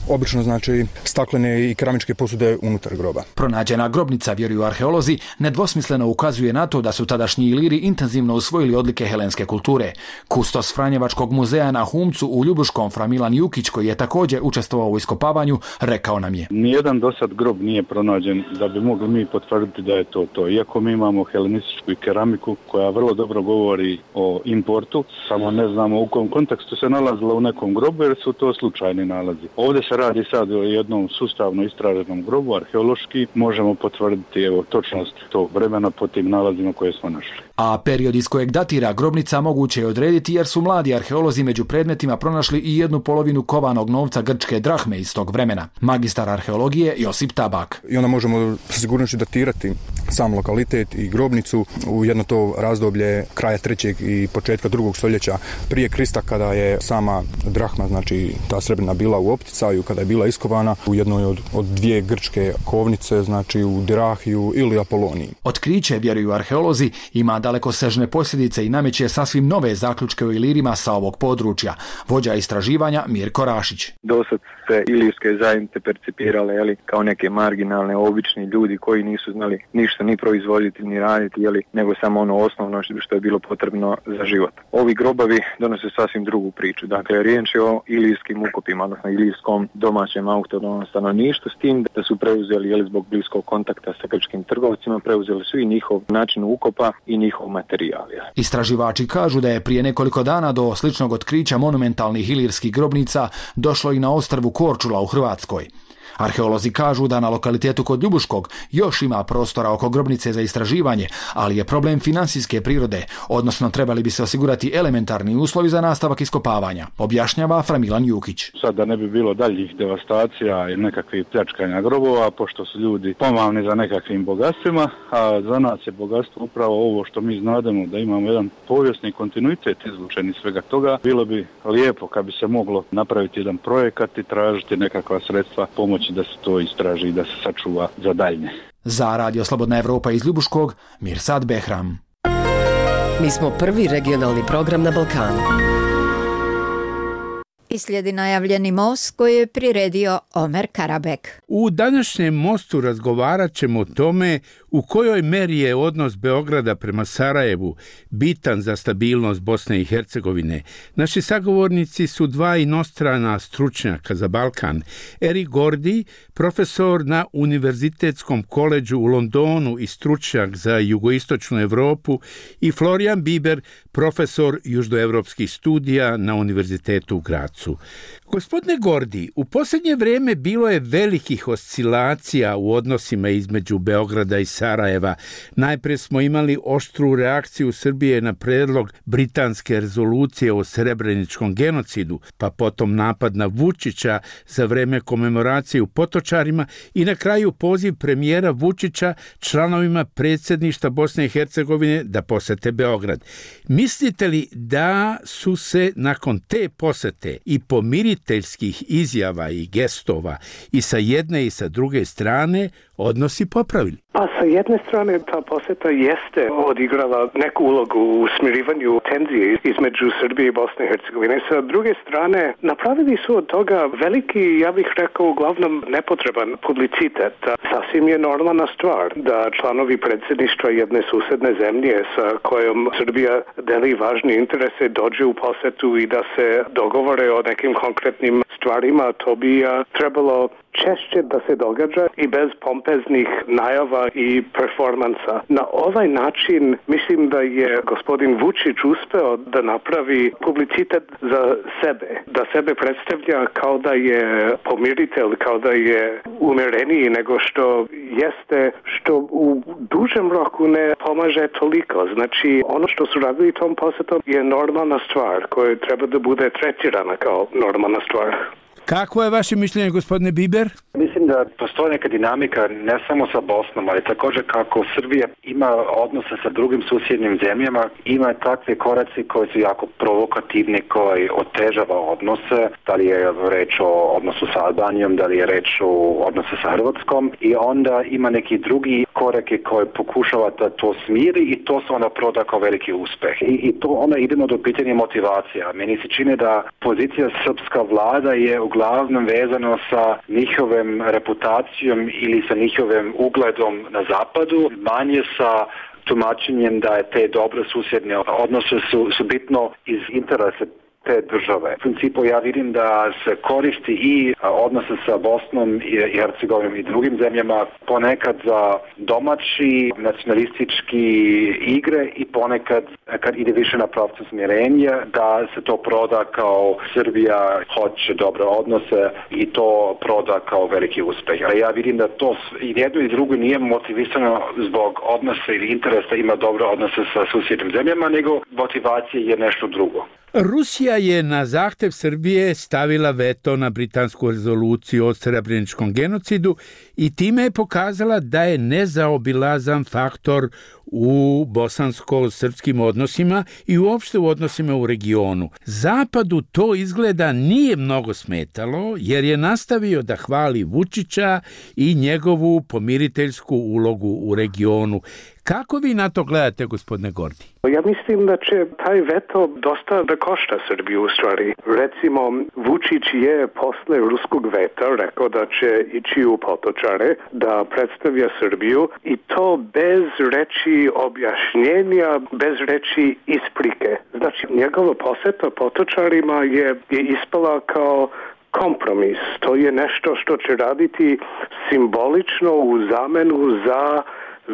obično znači staklene i keramičke posude unutar groba. Pronađena grobnica, vjeruju arheolozi, nedvosmisleno ukazuje na to da su tadašnji Iliri intenzivno usvojili odlike helenske kulture. Kustos Franjevačkog muzeja na Humcu u Ljubuškom, Fra Milan Jukić, koji je također učestvovao u iskopavanju, rekao nam je: Nijedan dosad grob nije pronađen da bi mogli mi potvrditi da je to. Iako mi imamo helenističku i keramiku koja vrlo dobro govori o importu, samo ne znamo u kom kontekstu se nalazila u nekom grobu jer su to slučajni nalazi. Ovdje se radi sad o jednom sustavno istraženom grobu, arheološki možemo potvrditi točnost tog vremena po tim nalazima koje smo našli. A period iz kojeg datira grobnica moguće je odrediti jer su mladi arheolozi među predmetima pronašli i 1/2 kovanog novca grčke drahme iz tog vremena. Magistar arheologije Josip Tabak. I onda možemo sa sigurnošću datirati sam lokalitet i grobnicu u jedno to razdoblje kraja 3. i početka 2. stoljeća prije Krista, kada je sama drahma, znači ta srebrna, bila u opticaju, kada je bila iskovana u jednoj od 2 grčke kovnice, znači u Dirahiju ili Apoloniji. Otkriće, vjeruju arheolozi, ima dalekosežne posljedice i nameće sasvim nove zaključke o Ilirima sa ovog područja. Vođa istraživanja Mirko Rašić. Dosad se ilirske zajednice percipirale kao neke marginalne, obični ljudi koji nisu znali ništa ni proizvoditi ni raditi, nego samo ono osnovno što je bilo potrebno za život. Ovi grobovi donose sasvim drugu priču. Dakle, riječ je o ilirskim ukopima, odnosno ilirskom domaćem autonomnom stanovništvu, s tim da su preuzeli zbog bliskog kontakta sa grčkim trgovcima, preuzeli su i njihov način ukopa i njihov materijal. Istraživači kažu da je prije nekoliko dana do sličnog otkrića monumentalnih ilirskih grobnica došlo i na ostrvu Korčula u Hrvatskoj. Arheolozi kažu da na lokalitetu kod Ljubuškog još ima prostora oko grobnice za istraživanje, ali je problem financijske prirode, odnosno trebali bi se osigurati elementarni uslovi za nastavak iskopavanja, objašnjava Fra Milan Jukić. Sad da ne bi bilo daljih devastacija i nekakvih pljačkanja grobova, pošto su ljudi pomavni za nekakvim bogatstvima, a za nas je bogatstvo upravo ovo što mi znademo, da imamo jedan povijesni kontinuitet izvučen iz svega toga. Bilo bi lijepo kad bi se moglo napraviti jedan projekat i tražiti nekakva sredstva pomoći da se to istraži i da se sačuva za daljnje. Za Radio Slobodna Evropa iz Ljubuškog, Mirsad Behram. Mi smo prvi regionalni program na Balkanu. I slijedi najavljeni most koji je priredio Omer Karabek. U današnjem mostu razgovarat ćemo o tome u kojoj meri je odnos Beograda prema Sarajevu bitan za stabilnost Bosne i Hercegovine. Naši sagovornici su 2 inostrana stručnjaka za Balkan. Erik Gordi, profesor na Univerzitetskom koledžu u Londonu i stručnjak za jugoistočnu Evropu, i Florian Biber, profesor južnoevropskih studija na Univerzitetu u Gracu. Gospodine Gordi, u posljednje vrijeme bilo je velikih oscilacija u odnosima između Beograda i Sarajeva. Najprije smo imali oštru reakciju Srbije na predlog britanske rezolucije o srebreničkom genocidu, pa potom napad na Vučića za vrijeme komemoracije u Potočarima i na kraju poziv premijera Vučića članovima predsjedništva Bosne i Hercegovine da posete Beograd. Mislite li da su se nakon te posete i pomiriteljskih izjava i gestova i sa jedne i sa druge strane odnosi popravili? Pa sa jedne strane ta poseta jeste odigrala neku ulogu u smirivanju tenzije između Srbije i Bosne i Hercegovine. Sa druge strane napravili su od toga veliki, ja bih rekao, uglavnom nepotreban publicitet. Sasvim je normalna stvar da članovi predsjedništva jedne susedne zemlje sa kojom Srbija deli važne interese dođe u posetu i da se dogovore o nekim konkretnim stvarima. To bi trebalo češće da se događa i bez pompeznih najava i performansa. Na ovaj način mislim da je gospodin Vučić uspeo da napravi publicitet za sebe, da sebe predstavlja kao da je pomiritelj, kao da je umireniji nego što jeste, što u dužem roku ne pomaže toliko. Znači, ono što su radili tom posjetom je normalna stvar koja treba da bude tretirana kao normalna stvar. Kako je vaše mišljenje, gospodine Biber? Mislim da postoji neka dinamika ne samo sa Bosnom, ali također kako Srbija ima odnose sa drugim susjednim zemljama, ima takve koraci koji su jako provokativni, koji otežava odnose, da li je reč o odnosu sa Albanijom, da li je reč o odnosu sa Hrvatskom, i onda ima neki drugi korake koje pokušava da to smiri i to se onda proda kao veliki uspeh. I to onda idemo do pitanja motivacija. Meni se čini da pozicija srpska vlada je uglavnom vezana sa njihovim reputacijom ili sa njihovim ugledom na zapadu, manje sa tumačenjem da je te dobre susjedne odnose su bitno iz interesa te države. U principu ja vidim da se koristi i odnose sa Bosnom i Hercegovinom i drugim zemljama ponekad za domaći nacionalistički igre i ponekad kad ide više na pravcu smirenja da se to proda kao Srbija hoće dobre odnose i to proda kao veliki uspeh. A ja vidim da to i jedno i drugo nije motivisano zbog odnosa ili interesa ima dobre odnose sa susjednim zemljama, nego motivacija je nešto drugo. Rusija je na zahtev Srbije stavila veto na britansku rezoluciju o srebreničkom genocidu i time je pokazala da je nezaobilazan faktor u bosansko-srpskim odnosima i uopšte u odnosima u regionu. Zapadu to izgleda nije mnogo smetalo jer je nastavio da hvali Vučića i njegovu pomiriteljsku ulogu u regionu. Kako vi na to gledate, gospodine Gordi? Ja mislim da će taj veto dosta da košta Srbiju u stvari. Recimo, Vučić je posle ruskog veta rekao da će ići u Potočare, da predstavlja Srbiju i to bez reči objašnjenja, bez reči isprike. Znači, njegova poseta Potočarima je ispala kao kompromis. To je nešto što će raditi simbolično u zamenu za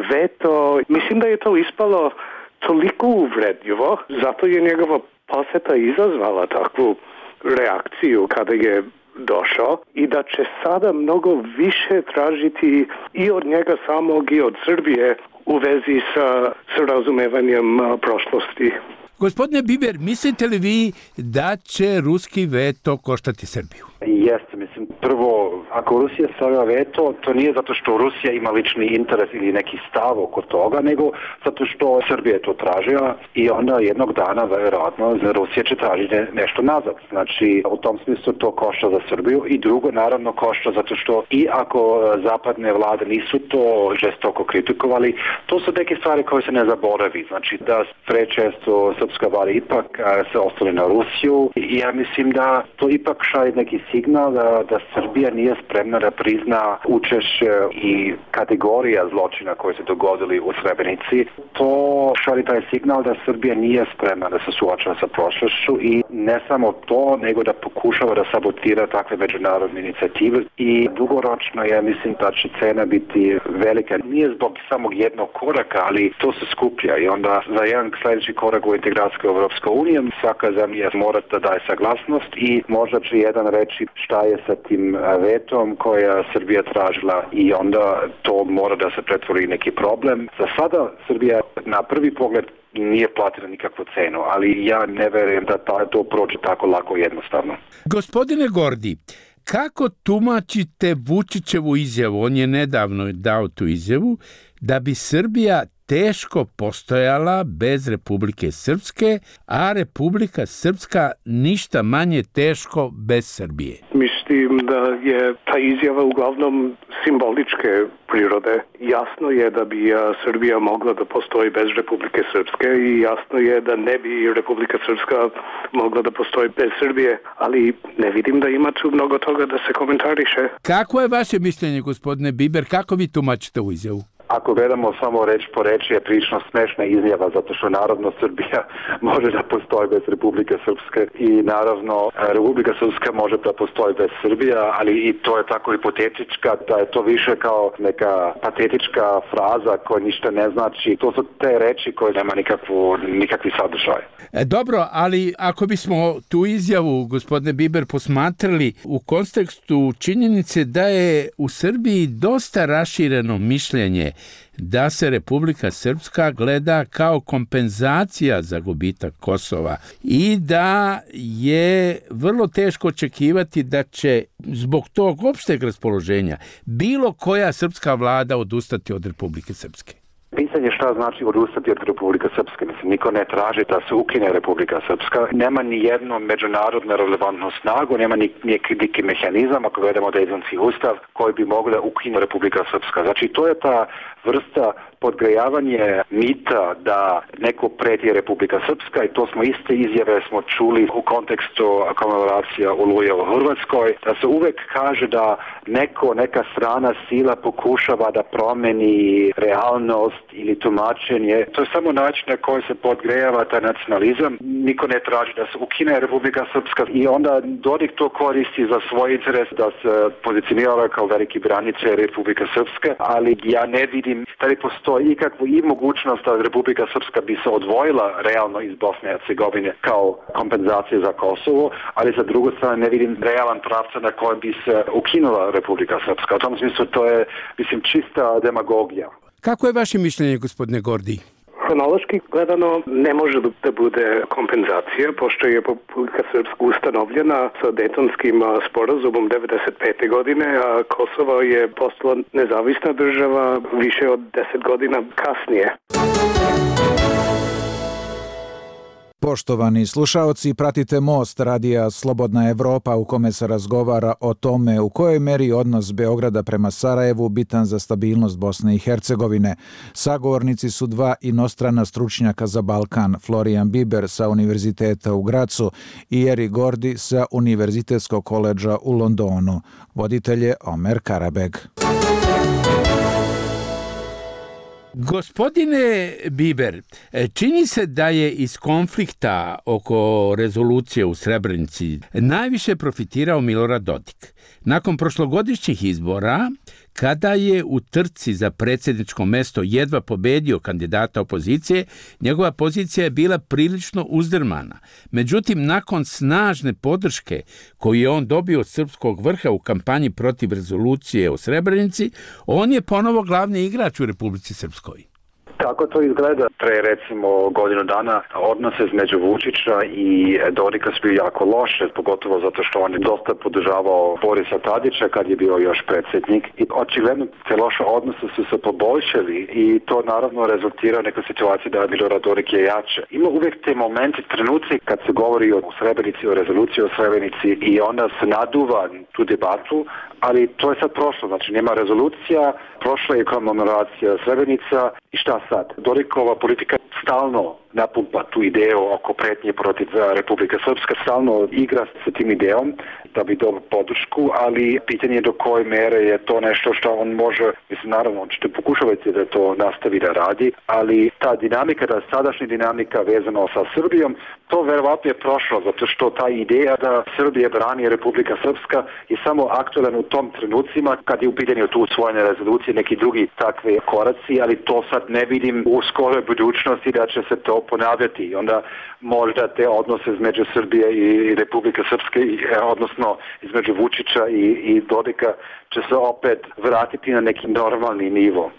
veto. Mislim da je to ispalo toliko uvredljivo, zato je njegova poseta izazvala takvu reakciju kada je došao i da će sada mnogo više tražiti i od njega samog i od Srbije u vezi sa razumevanjem prošlosti. Gospodine Biber, mislite li vi da će ruski veto koštati Srbiju? Jeste, mislim, prvo, ako Rusija stavlja veto, to nije zato što Rusija ima lični interes ili neki stav oko toga, nego zato što Srbija je to tražila i onda jednog dana, vjerojatno, Rusija će tražiti nešto nazad. Znači, u tom smislu to košta za Srbiju i drugo, naravno, košta zato što i ako zapadne vlade nisu to žestoko kritikovali, to su neke stvari koje se ne zaboravi. Znači, da prečesto srpska vlada ipak se ostali na Rusiju i ja mislim da to ipak šalje neki signal da Srbija nije spremna da prizna učešće i kategorija zločina koje se dogodili u Srebrenici. To šalje taj signal da Srbija nije spremna da se suočava sa prošlošću i ne samo to, nego da pokušava da sabotira takve međunarodne inicijative i dugoročno ja mislim da će cena biti velika. Nije zbog samog jednog koraka, ali to se skuplja i onda za jedan sljedeći korak u integraciju Evropska unija svaka zemlja mora da daje saglasnost i možda će jedan reći šta je sa tim vetom koja Srbija tražila i onda to mora da se pretvori neki problem. Za sada Srbija na prvi pogled nije platila nikakvu cenu, ali ja ne verujem da to prođe tako lako jednostavno. Gospodine Gordi, kako tumačite Vučićevu izjavu, on je nedavno dao tu izjavu, da bi Srbija teško postojala bez Republike Srpske, a Republika Srpska ništa manje teško bez Srbije? Mislim da je ta izjava uglavnom simboličke prirode. Jasno je da bi Srbija mogla da postoji bez Republike Srpske i jasno je da ne bi Republika Srpska mogla da postoji bez Srbije, ali ne vidim da ima tu mnogo toga da se komentariše. Kako je vaše mišljenje, gospodine Biber, kako vi tumačite u izjavu? Ako gledamo samo reč po reči je prilično smešna izjava zato što naravno Srbija može da postoji bez Republike Srpske i naravno Republika Srpska može da postoji bez Srbija, ali i to je tako hipotetička, da je to više kao neka patetička fraza koja ništa ne znači. To su te reči koje nema nikakvi sadržaj. Dobro, ali ako bismo tu izjavu, gospodine Biber, posmatrali u kontekstu činjenice da je u Srbiji dosta rašireno mišljenje da se Republika Srpska gleda kao kompenzacija za gubitak Kosova i da je vrlo teško očekivati da će zbog tog opšteg raspoloženja bilo koja srpska vlada odustati od Republike Srpske. Mi pitanje šta znači odustati od Republike Srpske. Mislim, niko ne traži da se ukine Republika Srpska. Nema ni jedno međunarodno relevantnu snagu, nema ni neki mehanizam, ako gledamo Dejtonski ustav, koji bi mogli da ukine Republika Srpska. Znači, to je ta vrsta podgrejavanje mita da neko preti Republika Srpska, i to smo iste izjave smo čuli u kontekstu komemoracija Oluje u Hrvatskoj, da se uvek kaže da neka strana sila pokušava da promeni realnost ili tumačenje. To je samo način na koji se podgrejava taj nacionalizam. Niko ne traži da se ukine Republika Srpska i onda Dodik to koristi za svoj interes da se pozicionira kao veliki braniče Republike Srpske, ali ja ne vidim da li postoji ikakvu i mogućnost da Republika Srpska bi se odvojila realno iz Bosne i Hercegovine kao kompenzacija za Kosovo, ali za drugu stranu ne vidim realan pravca na kojem bi se ukinula Republika Srpska. U tom smislu to je, mislim, čista demagogija. Kako je vaše mišljenje, gospodine Gordi? Hronološki gledano ne može da bude kompenzacija, pošto je Republika Srpska ustanovljena sa Dejtonskim sporazumom 1995. godine, a Kosovo je postala nezavisna država više od 10 godina kasnije. Poštovani slušaoci, pratite Most radija Slobodna Evropa u kome se razgovara o tome u kojoj meri odnos Beograda prema Sarajevu bitan za stabilnost Bosne i Hercegovine. Sagovornici su dva inostrana stručnjaka za Balkan, Florian Biber sa Univerziteta u Gracu i Eri Gordi sa Univerzitetskog koledža u Londonu. Voditelj je Omer Karabeg. Gospodine Biber, čini se da je iz konflikta oko rezolucije u Srebrenici najviše profitirao Milorad Dodik. Nakon prošlogodišnjih izbora, kada je u trci za predsjedničko mesto jedva pobedio kandidata opozicije, njegova pozicija je bila prilično uzdrmana. Međutim, nakon snažne podrške koju je on dobio od srpskog vrha u kampanji protiv rezolucije o Srebrenici, on je ponovo glavni igrač u Republici Srpskoj. Tako to izgleda. Pre recimo godinu dana odnose između Vučića i Dodika su bili jako loše, pogotovo zato što on je dosta podržavao Borisa Tadića kad je bio još predsjednik. I očigledno te loše odnose su se poboljšali i to naravno rezultira u nekoj situaciji da Milorad Dodik je jače. Ima uvijek te momenti, trenuci kad se govori o Srebrenici, o rezoluciji o Srebrenici i onda se naduva tu debatu, ali to je sad prošlo, znači nema rezolucija, prošla je komemoracija Srebrenica i šta sad? Dodikova politika stalno napumpa tu ideju oko pretnje protiv Republike Srpske, stalno igra sa tim idejom da bi dobio podršku, ali pitanje je do koje mere je to nešto što on može, mislim, naravno, on će pokušavati da to nastavi da radi, ali ta dinamika, ta sadašnja dinamika vezana sa Srbijom, to verovatno je prošlo, zato što ta ideja da Srbija brani Republika Srpska je samo aktualan u tom trenucima kad je u pitanju tu usvojene rezolucije, neki drugi takve koraci, ali to sad ne vidim u skoroj budućnosti da će se to ponavljati i onda možda te odnose između Srbije i Republike Srpske, odnosno između Vučića i Dodika će se opet vratiti na neki normalni nivo.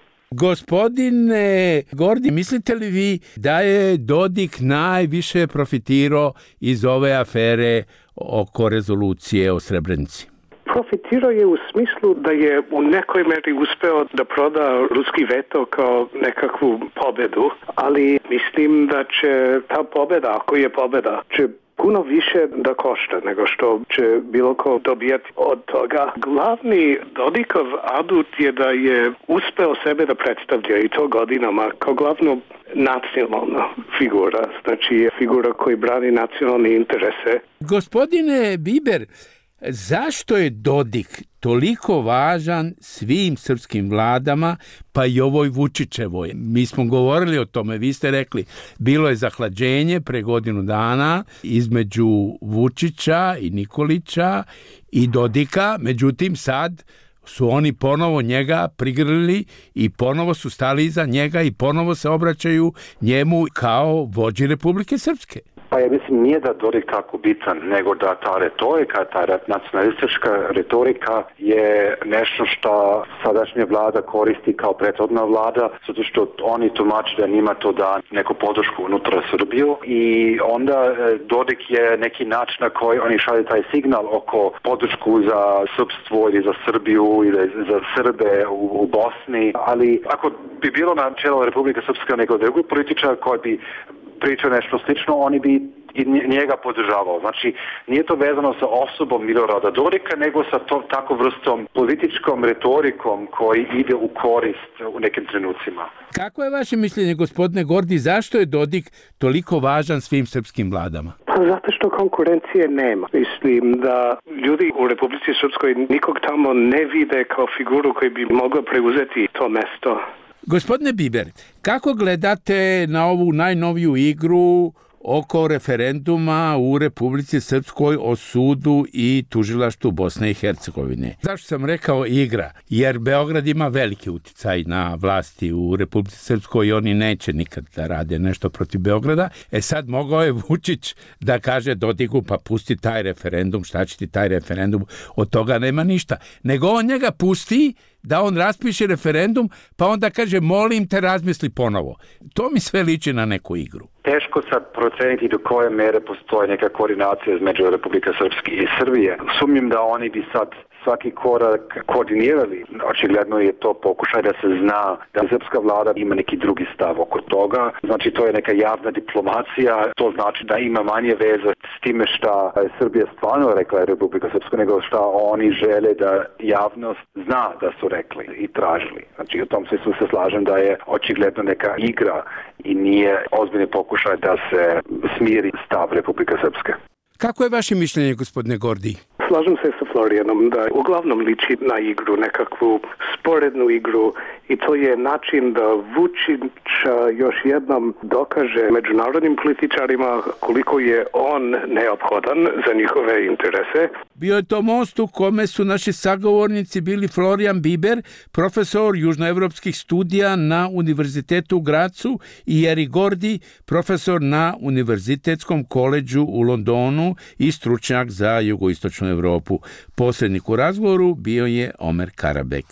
Gospodine Gordi, mislite li vi da je Dodik najviše profitirao iz ove afere oko rezolucije o Srebrenici? Profitirao je u smislu da je u nekoj meri uspeo da proda ruski veto kao nekakvu pobedu, ali mislim da će ta pobeda, ako je pobeda, će puno više da košta nego što će bilo ko dobijati od toga. Glavni Dodikov adut je da je uspeo sebe da predstavlja i to godinama kao glavno nacionalna figura, znači figura koji brani nacionalne interese. Gospodine Biber, zašto je Dodik toliko važan svim srpskim vladama, pa i ovoj Vučićevoj? Mi smo govorili o tome, vi ste rekli, bilo je zahlađenje pre godinu dana između Vučića i Nikolića i Dodika, međutim sad su oni ponovo njega prigrlili i ponovo su stali iza njega i ponovo se obraćaju njemu kao vođi Republike Srpske. Pa ja mislim nije da Dodik tako bitan, nego da ta retorika, ta nacionalistička retorika je nešto što sadašnja vlada koristi kao prethodna vlada, zato što oni tumače da njima to da neku podršku unutra Srbiju i onda Dodik je neki način na koji oni šalju taj signal oko podršku za srpstvo ili za Srbiju ili za Srbe u Bosni, ali ako bi bilo na čelu Republike Srpske neko drugi političar koji bi pričao nešto slično, oni bi i njega podržavao. Znači, nije to vezano sa osobom Milorada Dodika, nego sa tako vrstom političkom retorikom koji ide u korist u nekim trenucima. Kako je vaše mišljenje, gospodine Gordi, zašto je Dodik toliko važan svim srpskim vladama? Pa zato što konkurencije nema. Mislim da ljudi u Republici Srpskoj nikog tamo ne vide kao figuru koji bi mogao preuzeti to mesto. Gospodine Biber, kako gledate na ovu najnoviju igru oko referenduma u Republici Srpskoj o sudu i tužilaštvu Bosne i Hercegovine? Zašto sam rekao igra? Jer Beograd ima veliki uticaj na vlasti u Republici Srpskoj i oni neće nikad da rade nešto protiv Beograda. Sad mogao je Vučić da kaže Dodiku pa pusti taj referendum, šta će ti taj referendum, od toga nema ništa. Nego on njega pusti da on raspiše referendum, pa onda kaže molim te razmisli ponovo. To mi sve liči na neku igru. Teško sad proceniti do koje mere postoji neka koordinacija između Republike Srpske i Srbije. Sumnjam da oni bi sad svaki korak koordinirali. Očigledno je to pokušaj da se zna da srpska vlada ima neki drugi stav oko toga. Znači to je neka javna diplomacija. To znači da ima manje veze s time šta je Srbija stvarno rekla Republika Srpska, nego šta oni žele da javnost zna da su rekli i tražili. Znači u tom smislu se slažem da je očigledno neka igra i nije ozbiljni pokušaj da se smiri stav Republike Srpske. Kako je vaše mišljenje, gospodine Gordi? Slažem se sa Florijanom da uglavnom liči na igru, nekakvu sporednu igru i to je način da Vučić još jednom dokaže međunarodnim političarima koliko je on neophodan za njihove interese. Bio je to most u kome su naši sagovornici bili Florijan Biber, profesor južnoevropskih studija na Univerzitetu u Gracu i Eri Gordi, profesor na Univerzitetskom koledžu u Londonu i stručnjak za jugoistočnu Evropu. Posrednik u razgovoru bio je Omer Karabek.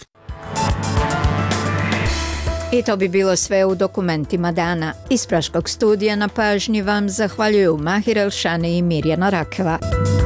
I to bi bilo sve u dokumentima dana. Iz Praškog studija na pažnji vam zahvaljuju Mahir Elšani i Mirjana Rakela.